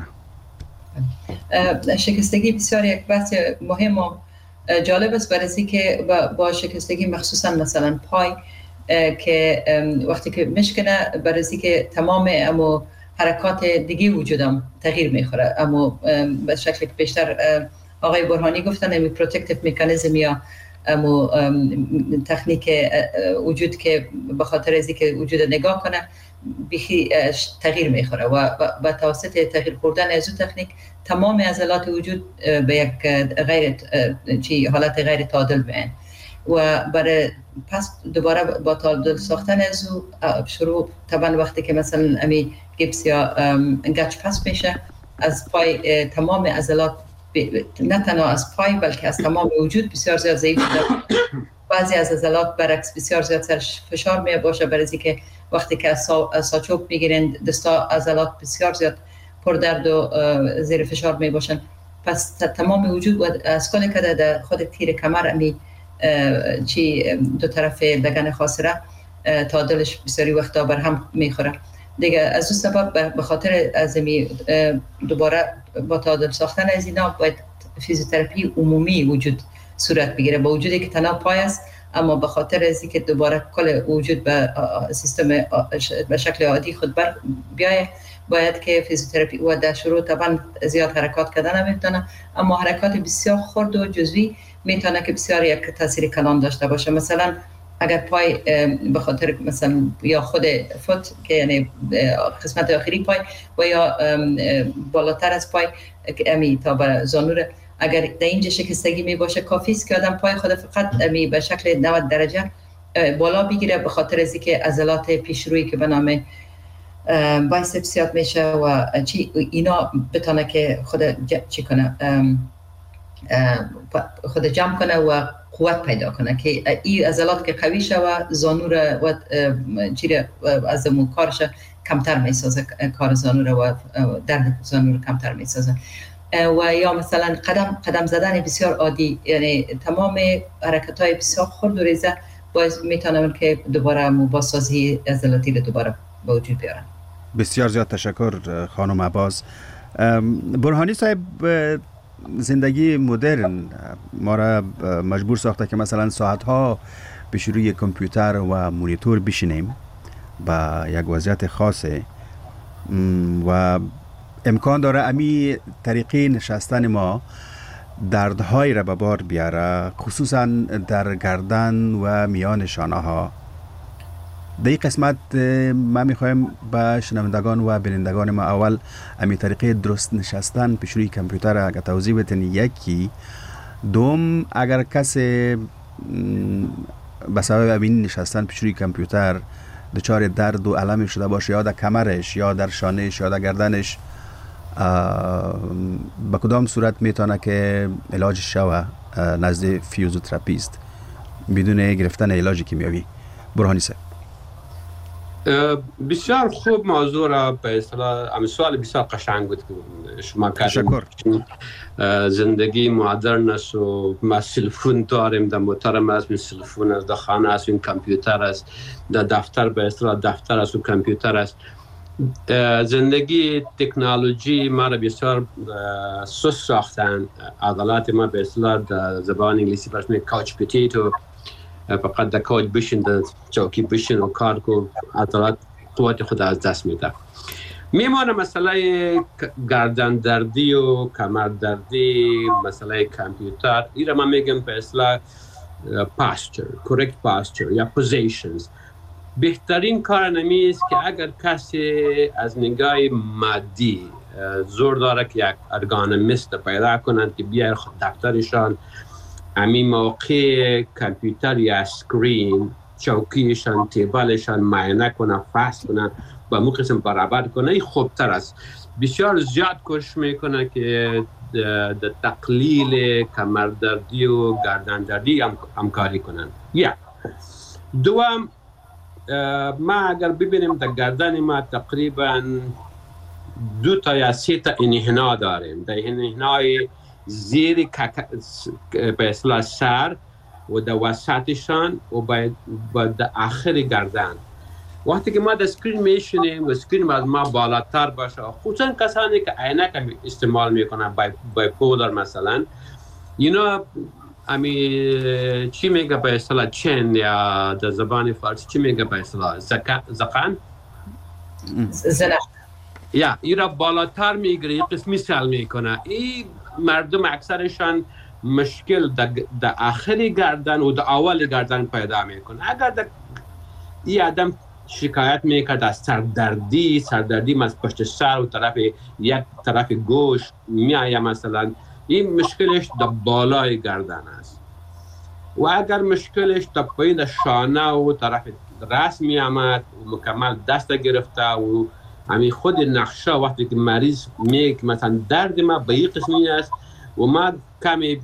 شکستگی بسیار یک بحث مهم و جالب است، برای که با شکستگی مخصوصا مثلا پای که وقتی که میشکنه برای که تمام امو حرکات دیگه وجودم تغییر میخوره، اما به شکلی که بیشتر آقای برهانی گفتن امی پروتکتیو مکانیزم یا امو تکنیک وجود که به خاطر از که وجود نگاه کنه بیخی تغییر میخوره و با توسط تغییر خوردن از اون تکنیک تمام عضلات وجود به یک غیر چی حالت غیر تعادل میان و برای پس دوباره با تعادل ساختن از او شروع طبعا وقتی که مثلا امی گیپس یا گچ پس میشه از پای تمام عضلات نه تنها از پای بلکه از تمام وجود بسیار زیاد ضعیف شده. بعضی از عضلات برعکس بسیار زیاد سرش فشار می باشه برای اینکه وقتی که از ساچوب میگیرین دستا عضلات بسیار زیاد پر درد و زیر فشار می باشن. پس تمام وجود و از کل کده در خود تیر کمر امی چی دو طرف لگن خاصره تعادلش بسیاری وقتا بر هم میخوره دیگه. از اون سبب به خاطر از امی دوباره با تعادل ساختن از اینا باید فیزیوتراپی عمومی وجود صورت بگیره با وجودی که تنها پای است، اما به خاطر از اینکه دوباره کل وجود به سیستم به شکل عادی خود بر بیایه باید که فیزیوتراپی و در شروع طبعا زیاد حرکات کردن نمیتونه، اما حرکات بسیار خرد و جزئی میتونه که بسیار یک تاثیر کلان داشته باشه. مثلا اگر پای به خاطر مثلا یا خود فوت که یعنی قسمت آخری پای و یا بالاتر از پای امی تا به زانور اگر در اینجا شکستگی می باشه کافی است که آدم پای خود فقط امی به شکل نود درجه بالا بگیره به خاطر از اینکه عضلات پیشرویی که به نام بایسپس یاد میشه و چی اینا بتونه که خود چی کنه خود جمع کنه و قوت پیدا کنه که این عضلات که قوی شه و زانور و چی از مو کارش کمتر میسازه، کار زانور و درد زانور کمتر میسازه. و یا مثلا قدم قدم زدن بسیار عادی، یعنی تمام حرکت‌های بسیار خرد و ریزه باعث میتونن که دوباره بازسازی عضلاتی رو دوباره به وجود بیارن. بسیار زیاد تشکر خانم عباس. برهانی صاحب، زندگی مدرن ما را مجبور ساخته که مثلا ساعتها پیش روی کامپیوتر و مونیتور بشینیم با یک وضعیت خاصه و امکان داره امی طریقی نشستن ما دردهایی را به بار بیاره، خصوصا در گردن و میان شانه ها. در این قسمت ما میخوایم به شنوندگان و بینندگان ما اول امی طریقه درست نشستن پیش روی کامپیوتر اگر توضیح بدین. یکی دوم، اگر کسی به سبب این نشستن پیش روی کامپیوتر دچار درد و الم شده باشه یا در کمرش یا در شانهش یا در گردنش، به کدام صورت میتونه که علاج شوه نزد فیزیوتراپیست بدون گرفتن علاج کیمیایی؟ برهانی صاحب. بسیار خوب موضوع را به اصطلاح ام سوال بسیار قشنگ بود که شما تشکر. زندگی مدرن است و ما تلفن داریم، در محترم است، این تلفن است، در خانه است، این کامپیوتر است، در دفتر به اصطلاح دفتر است و کامپیوتر است. زندگی تکنولوژی ما را بسیار سست ساختن. عضلات ما به اصطلاح در زبان انگلیسی برش میگن کاچ پوتیتو، فقط در کاج بشین، در چوکی بشین و کار کو، عضلات قوت خود از دست میده. میمانه مسئله گردن دردی و کمر دردی، مسئله کامپیوتر. این را من میگم به اصطلاح پاستچر، correct posture یا positions. بهترین کار نمیست که اگر کسی از نگاه مادی زور داره که یک ارگانومیست پیدا کنند که بیار دفترشان همین موقع کامپیوتر یا اسکرین چوکیشان تیبلشان معاینه کنن، فحص کنن، با مو قسم برابر کنن، این خوبتر است. بسیار زیاد کوشش میکنه که در تقلیل کمردردی و گردن دردی همکاری کنن. یک دوم، ما اگر ببینیم در گردن ما تقریبا دو تا یا سه تا انحنا داریم. در انحنای زیر به اصطلاح سر و در وسطشان و در آخر گردن. وقتی که ما در اسکرین میشینیم و اسکرین از ما بالاتر باشه، خصوصا کسانی که عینک استعمال میکنن، بای پولر مثلا، اینا امی چی میگه به اصطلاح چین یا در زبان فارسی چی میگه به اصطلاح زقان زنخ یا این را بالاتر میگیره، این قسمی سل میکنه. این مردم اکثرشان مشکل در آخری گردن و در اول گردن پیدا میکنه. اگر در این آدم شکایت میکرد از سردردی سردردی من از پشت سر و طرف یک طرف گوش میآید مثلا. این مشکلش در بالای گردن است و اگر مشکلش در پایین شانه و طرف راست می آمد و مکمل دست گرفته و همین خود نقشه وقتی که مریض میگه که مثلا درد ما به این قسمی است و ما کمی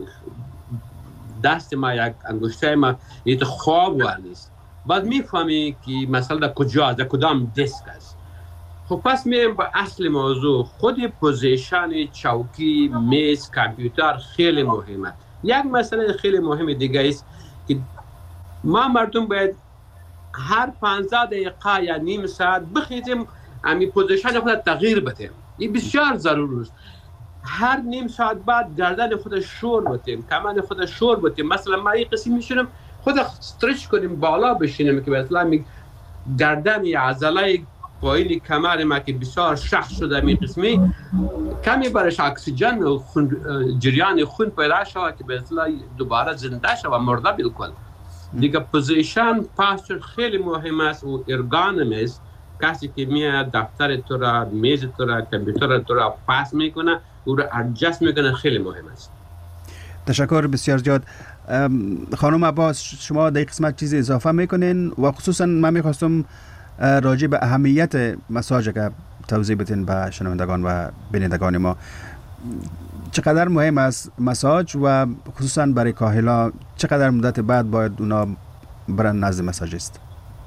دست ما یک انگشته ما یه خواب نیست، بعد میفهمی که مثلا در کجا در کدام دسک است. خب پس میریم به اصل موضوع. خود پوزیشن چوکی، میز، کامپیوتر خیلی مهمه. یک مسئله خیلی مهم دیگه است که ما مردم باید هر پانزده دقیقه یا نیم ساعت بخیزیم امی پوزیشن خود تغییر بدیم. این بسیار ضروری است. هر نیم ساعت بعد گردن خود شور بدیم، کمان خود شور بدیم. مثلا ما این قسم میشونم خود استرچ کنیم بالا بشینیم که مثلا می گردن یا عضله پایین کمر ما که بسیار شخص شده می قسمی کمی برش اکسیژن و خون جریان خون پیدا شود که مثلا دوباره زنده شود و مرده بالکل. دیگه پوزیشن پاستر خیلی مهم است و ارگانومیست کسی که میاد دفتر تو را، میز تو را، کامپیوتر تو را پاس میکنه او را ادجست میکنه خیلی مهم است. تشکر بسیار زیاد. خانم عباس شما در قسمت چیزی اضافه میکنین و خصوصا من میخواستم راجع به اهمیت مساج که توضیح بدین به شنوندگان و بینندگان ما. چقدر مهم است مساج و خصوصا برای کاهلا چقدر مدت بعد باید اونا برن نزد مساجیست؟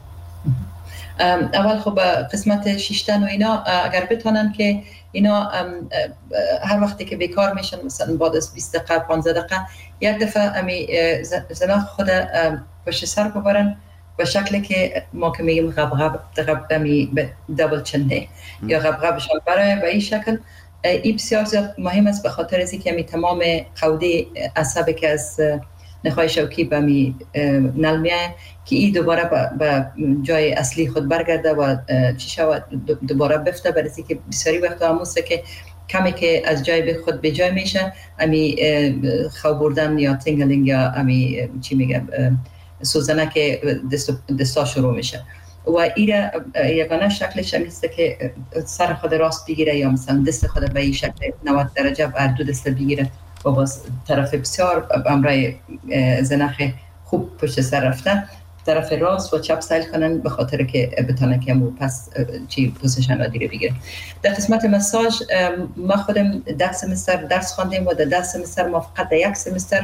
اول خب قسمت شیشتن و اینا اگر بتونن که اینا هر وقتی که بیکار میشن مثلا بعد از بیست دقیقه پانزده دقیقه یک دفعه امی زنان خود پشت سر ببرن به شکلی که ما که میگیم غبغب امی دبل چنه یا غبغبشان برای به این شکل. این بسیار زیاد مهم است به خاطر از اینکه می تمام قوده عصبی که از نخاع شوکی به می نل میاد که این دوباره به جای اصلی خود برگرده و چی شود دوباره بفته. برای اینکه بسیاری وقت هموسته که کمی که از جای به خود به جای میشه امی خو بردن یا تینگلینگ یا امی چی میگم سوزنه که دستا شروع میشه و ایره یگانه شکلش همیسته که سر خود راست بگیره یا مثلا دست خود به این شکل نود درجه بر دو دست بگیره و باز طرف بسیار امرای زنخ خوب پشت سر رفته طرف راست و چپ سیل کنن به خاطر که بتانه که مو پس چی پوزیشن دیگه بگیره. در قسمت مساج ما خودم ده سمستر درس خواندیم و در ده سمستر ما فقط در یک سمستر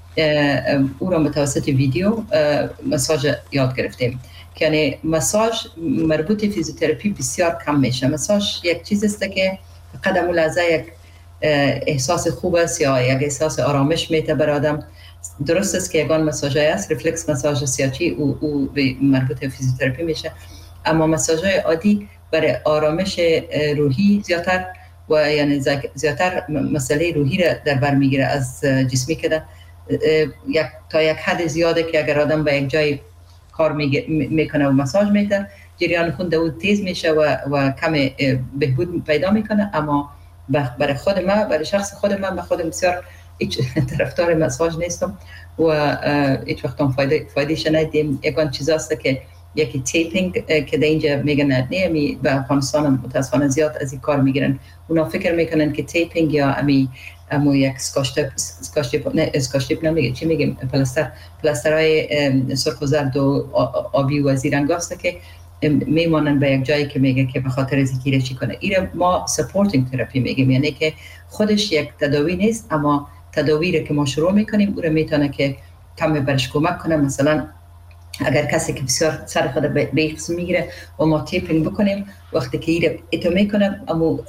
او را متوسط ویدیو مساج یاد گرفتیم. یعنی مساج مربوط فیزیوتراپی بسیار کم میشه. مساج یک چیز است که قدم لحظه یک احساس خوب است یا یک احساس آرامش میده بر آدم. درست است که یگان مساج است ریفلکس مساج سیاچی او او به مربوط فیزیوتراپی میشه، اما مساج عادی برای آرامش روحی زیاتر و یعنی زیاتر مسئله روحی را در بر میگیره از جسمی که یک تا یک حد زیاده که اگر آدم به یک جای کار میکنه و مساج میده جریان خون دو تیز میشه و و کم بهبود پیدا میکنه. اما برای خود ما برای شخص خود من من خودم بسیار هیچ طرفدار مساج نیستم و هیچ وقت هم فایده فایدهش ندیدم. یکان چیزاست که یکی تیپینگ که در اینجا میگن نه می به افغانستان متاسفانه زیاد از این کار میگیرن. اونا فکر میکنن که تیپینگ یا امی امو یک اسکاشتپ اسکاشتپ نه اسکاشتپ نمیگه چی میگیم پلاستر پلاسترهای سرخ و زرد و آبی و زیرنگاست که میمانن به یک جایی که میگه که به خاطر از اینکه چی کنه. ایره ما سپورتینگ تراپی میگیم، یعنی که خودش یک تداوی نیست اما تداوی که ما شروع میکنیم او رو میتونه که کم برش کمک کنه. مثلا اگر کسی که بسیار سر خود به این قسم میگیره و ما تیپینگ بکنیم وقتی که ایره ایتو میکنم اما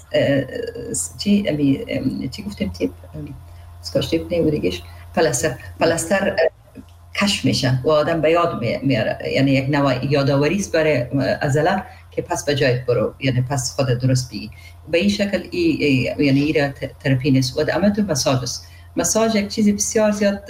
چی امی چی گفتیم تیپ اسکاش تیپ نه بودیگش پلاستر پلاستر کش میشه و آدم به یاد میاره، یعنی یک نوع یادآوری است برای عضله که پس به جایت برو، یعنی پس خود درست بگی. به این شکل ای یعنی ایره تراپی نیست و اما تو مساج است. مساج یک چیزی بسیار زیاد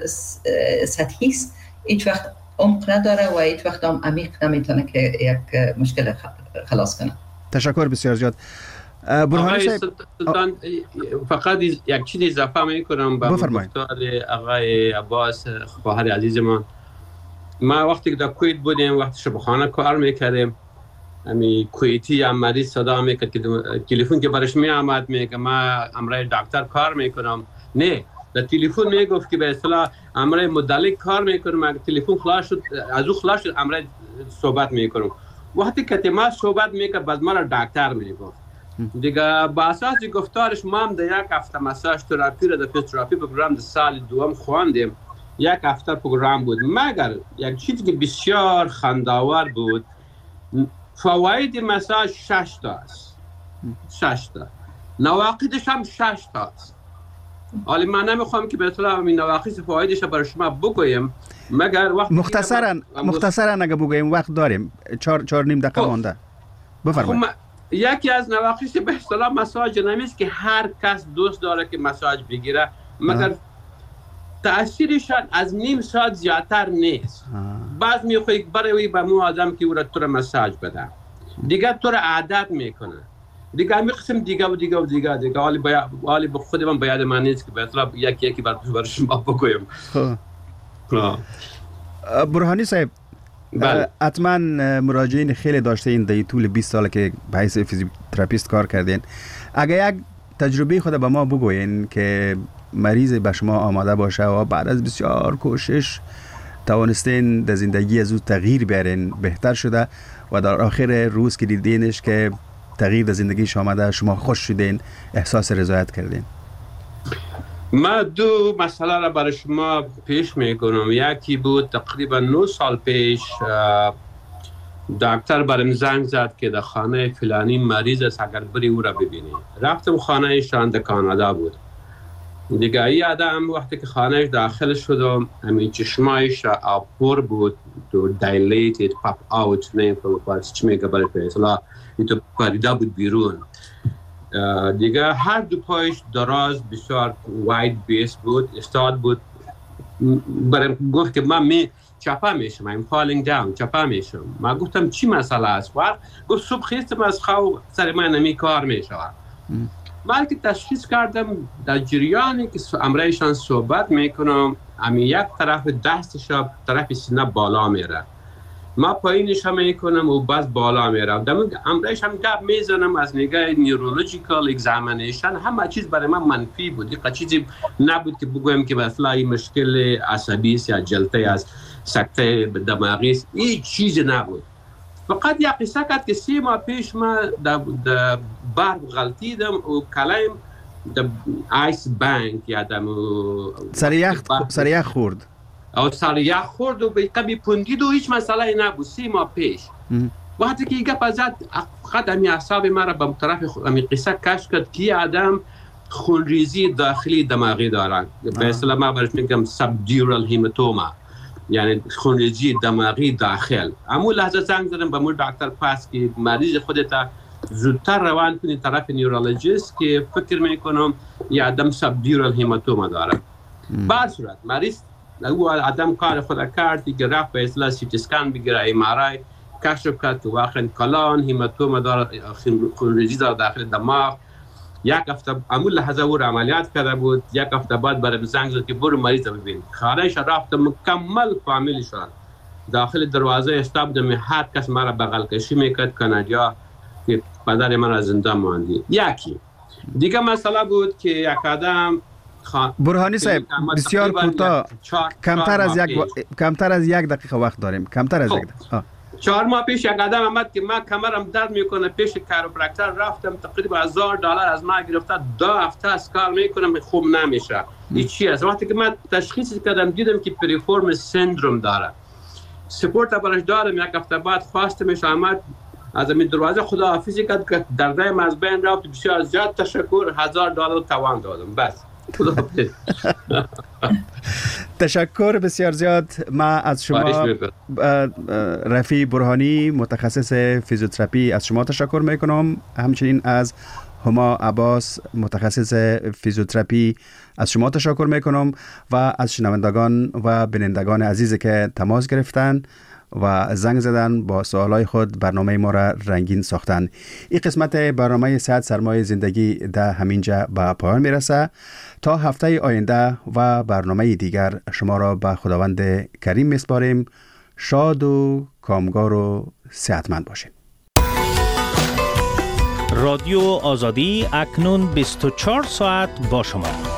سطحی است، هیچ وقت عمق نداره و هیچ وقت هم عمیق نمیتونه که یک مشکل خلاص کنه. تشکر بسیار زیاد. برهانی صاحب سلطان فقط یک چیز اضافه میکنم به گفتار آقای عباس خواهر عزیز ما. ما وقتی که در کویت بودیم، وقتی شبخانه کار میکردیم، امی کویتی هم مریض صدا میکرد که تلفن که برش میامد میگه ما امرای دکتر کار میکنم، نه در تلفن میگفت که به اصطلاح امرای مدلک کار میکنم، اگه تلفن خلاص شد از او خلاص شد امرای صحبت میکنم. وقتی که ما صحبت میکرد باز ما را دکتر میگفت دیگه. با اساس گفتارش ما هم در یک هفته مساج تراپی را در فیزیوتراپی پروگرام در سال دوم خواندیم. یک هفته پروگرام بود، مگر یک چیزی که بسیار خنده‌آور بود، فواید مساج شش تا است، شش تا، نواقصش هم شش تا است. حالا من نمیخوام که به اصطلاح این نواقص فوایدش برای شما بگویم، مگر وقت مختصرا مختصرا اگه بگویم وقت داریم، چهار چهار نیم دقیقه مونده. بفرمایید. یکی از نواقص به اصطلاح مساج نمیست که هر کس دوست داره که مساج بگیره، مگر تأثیرشان از نیم ساعت زیادتر نیست. بعض میخوایی برای به مو آدم که او را تو را مساج بده، دیگه تو را عادت میکنه، دیگه می قسم دیگه و دیگه و دیگه دیگه حالی باید حالی به خود من باید من نیست که به اطلاع یکی یکی برای شما بگویم. برهانی صاحب، حتما مراجعین خیلی داشته این در طول بیست سال که به حیث فیزیوتراپیست کار کردین، اگه یک تجربه خود به ما بگوین که مریض به شما آماده باشه و بعد از بسیار کوشش توانستین در زندگی از او تغییر بیارین، بهتر شده و در آخر روز که دیدینش که تغییر در زندگیش آمده، شما خوش شدین، احساس رضایت کردین. ما دو مسئله را برای شما پیش میکنم. یکی بود تقریبا نه سال پیش دکتر برام زنگ زد که در خانه فلانی مریض است، اگر بری او را ببینی. رفتم خانه ایشان در کانادا بود. دیگه ای آدم وقتی که خانهش داخل شدم، همین چشمایش آب پر بود، تو dilated pop out نمی‌فهمم باز چی میگه برای اصطلاح این تو پریده بود بیرون. دیگه هر دو پایش دراز بسیار واید بیس بود، استاد بود. برام گفت که من می چپا میشم، I'm falling down، چپا میشم. ما گفتم چی مسئله است؟ گفت صبح خیستم از خواب سر من نمی کار میشود. من که تشخیص کردم در جریانی که امرایشان صحبت میکنم، امی یک طرف دستش طرف سینه بالا میره، ما پایینش هم میکنم و باز بالا میره. در امرایش هم گپ میزنم از نگاه نیورولوژیکال اگزامینیشن، همه چیز برای من منفی بود. یک چیزی نبود که بگویم که مثلا این مشکل عصبی است یا جلطه است، سکته دماغی است، این چیز نبود. فقط یک قصه کرد که سه ماه پیش ما در برق غلطیدم و کلایم در آیس بانک یادم سر یخ سر یخ خورد او سر یخ خورد و به قبی پوندید و هیچ مسئله نبود. سه ماه پیش وقتی که یک گپ زد فقط همین اعصاب ما را به طرف همین قصه کش کرد که آدم خونریزی داخلی دماغی دارن، به اصطلاح ما برش میگم سبدیورال هیماتوما، یعنی خونریزی دماغی داخل. اما لحظه زنگ زدم به مور دکتر پاس که مریض خودت زودتر روان کنی طرف نیورولوژیست که فکر میکنم یه آدم سبدیورال هیماتوما داره. بعد صورت مریض او آدم کار خود کرد دیگه، رفت به اصطلاح سی تی اسکن بگیره، ام آر آی کشف کرد که واقعا کلان هیماتوما داره، خونریزی داره داخل دماغ. یک هفته امول لحظه او را عملیات کرده بود. یک هفته بعد برای زنگ زد که برو مریض ببین. خانه‌اش رفت مکمل فامیل شد. داخل دروازه استاب دم هر کس مرا بغل کشی میکرد کانادا که پدر من از زنده ماندی. یکی دیگه مسئله بود که یک آدم خان... برهانی صاحب بسیار کوتاه، کمتر از یک و... کمتر از یک دقیقه وقت داریم، کمتر از یک دقیقه. چهار ماه پیش یک آدم آمد که من کمرم درد میکنه، پیش کاروپرکتر رفتم، تقریبا هزار دلار از ما گرفته، دو هفته از کار میکنم خوب نمیشه. این چی است؟ وقتی که من تشخیص کردم دیدم که پریفورم سندروم داره، سپورت برش دارم. یک هفته بعد خواستمش آمد از این دروازه خداحافظی کرد که دردم از بین رفت. بسیار زیاد تشکر، هزار دلار توان دادم بس. تشکر بسیار زیاد. ما از شما رفیع برهانی متخصص فیزیوتراپی از شما تشکر میکنم، همچنین از هما عباس متخصص فیزیوتراپی از شما تشکر میکنم و از شنوندگان و بینندگان عزیزی که تماس گرفتن و زنگ زدن با سوالای خود برنامه ما را رنگین ساختن. این قسمت برنامه صحت سرمایه زندگی در همینجا به پایان میرسه. تا هفته آینده و برنامه دیگر شما را به خداوند کریم میسپاریم. شاد و کامگار و صحتمند باشین. رادیو آزادی اکنون بیست و چهار ساعت با شما.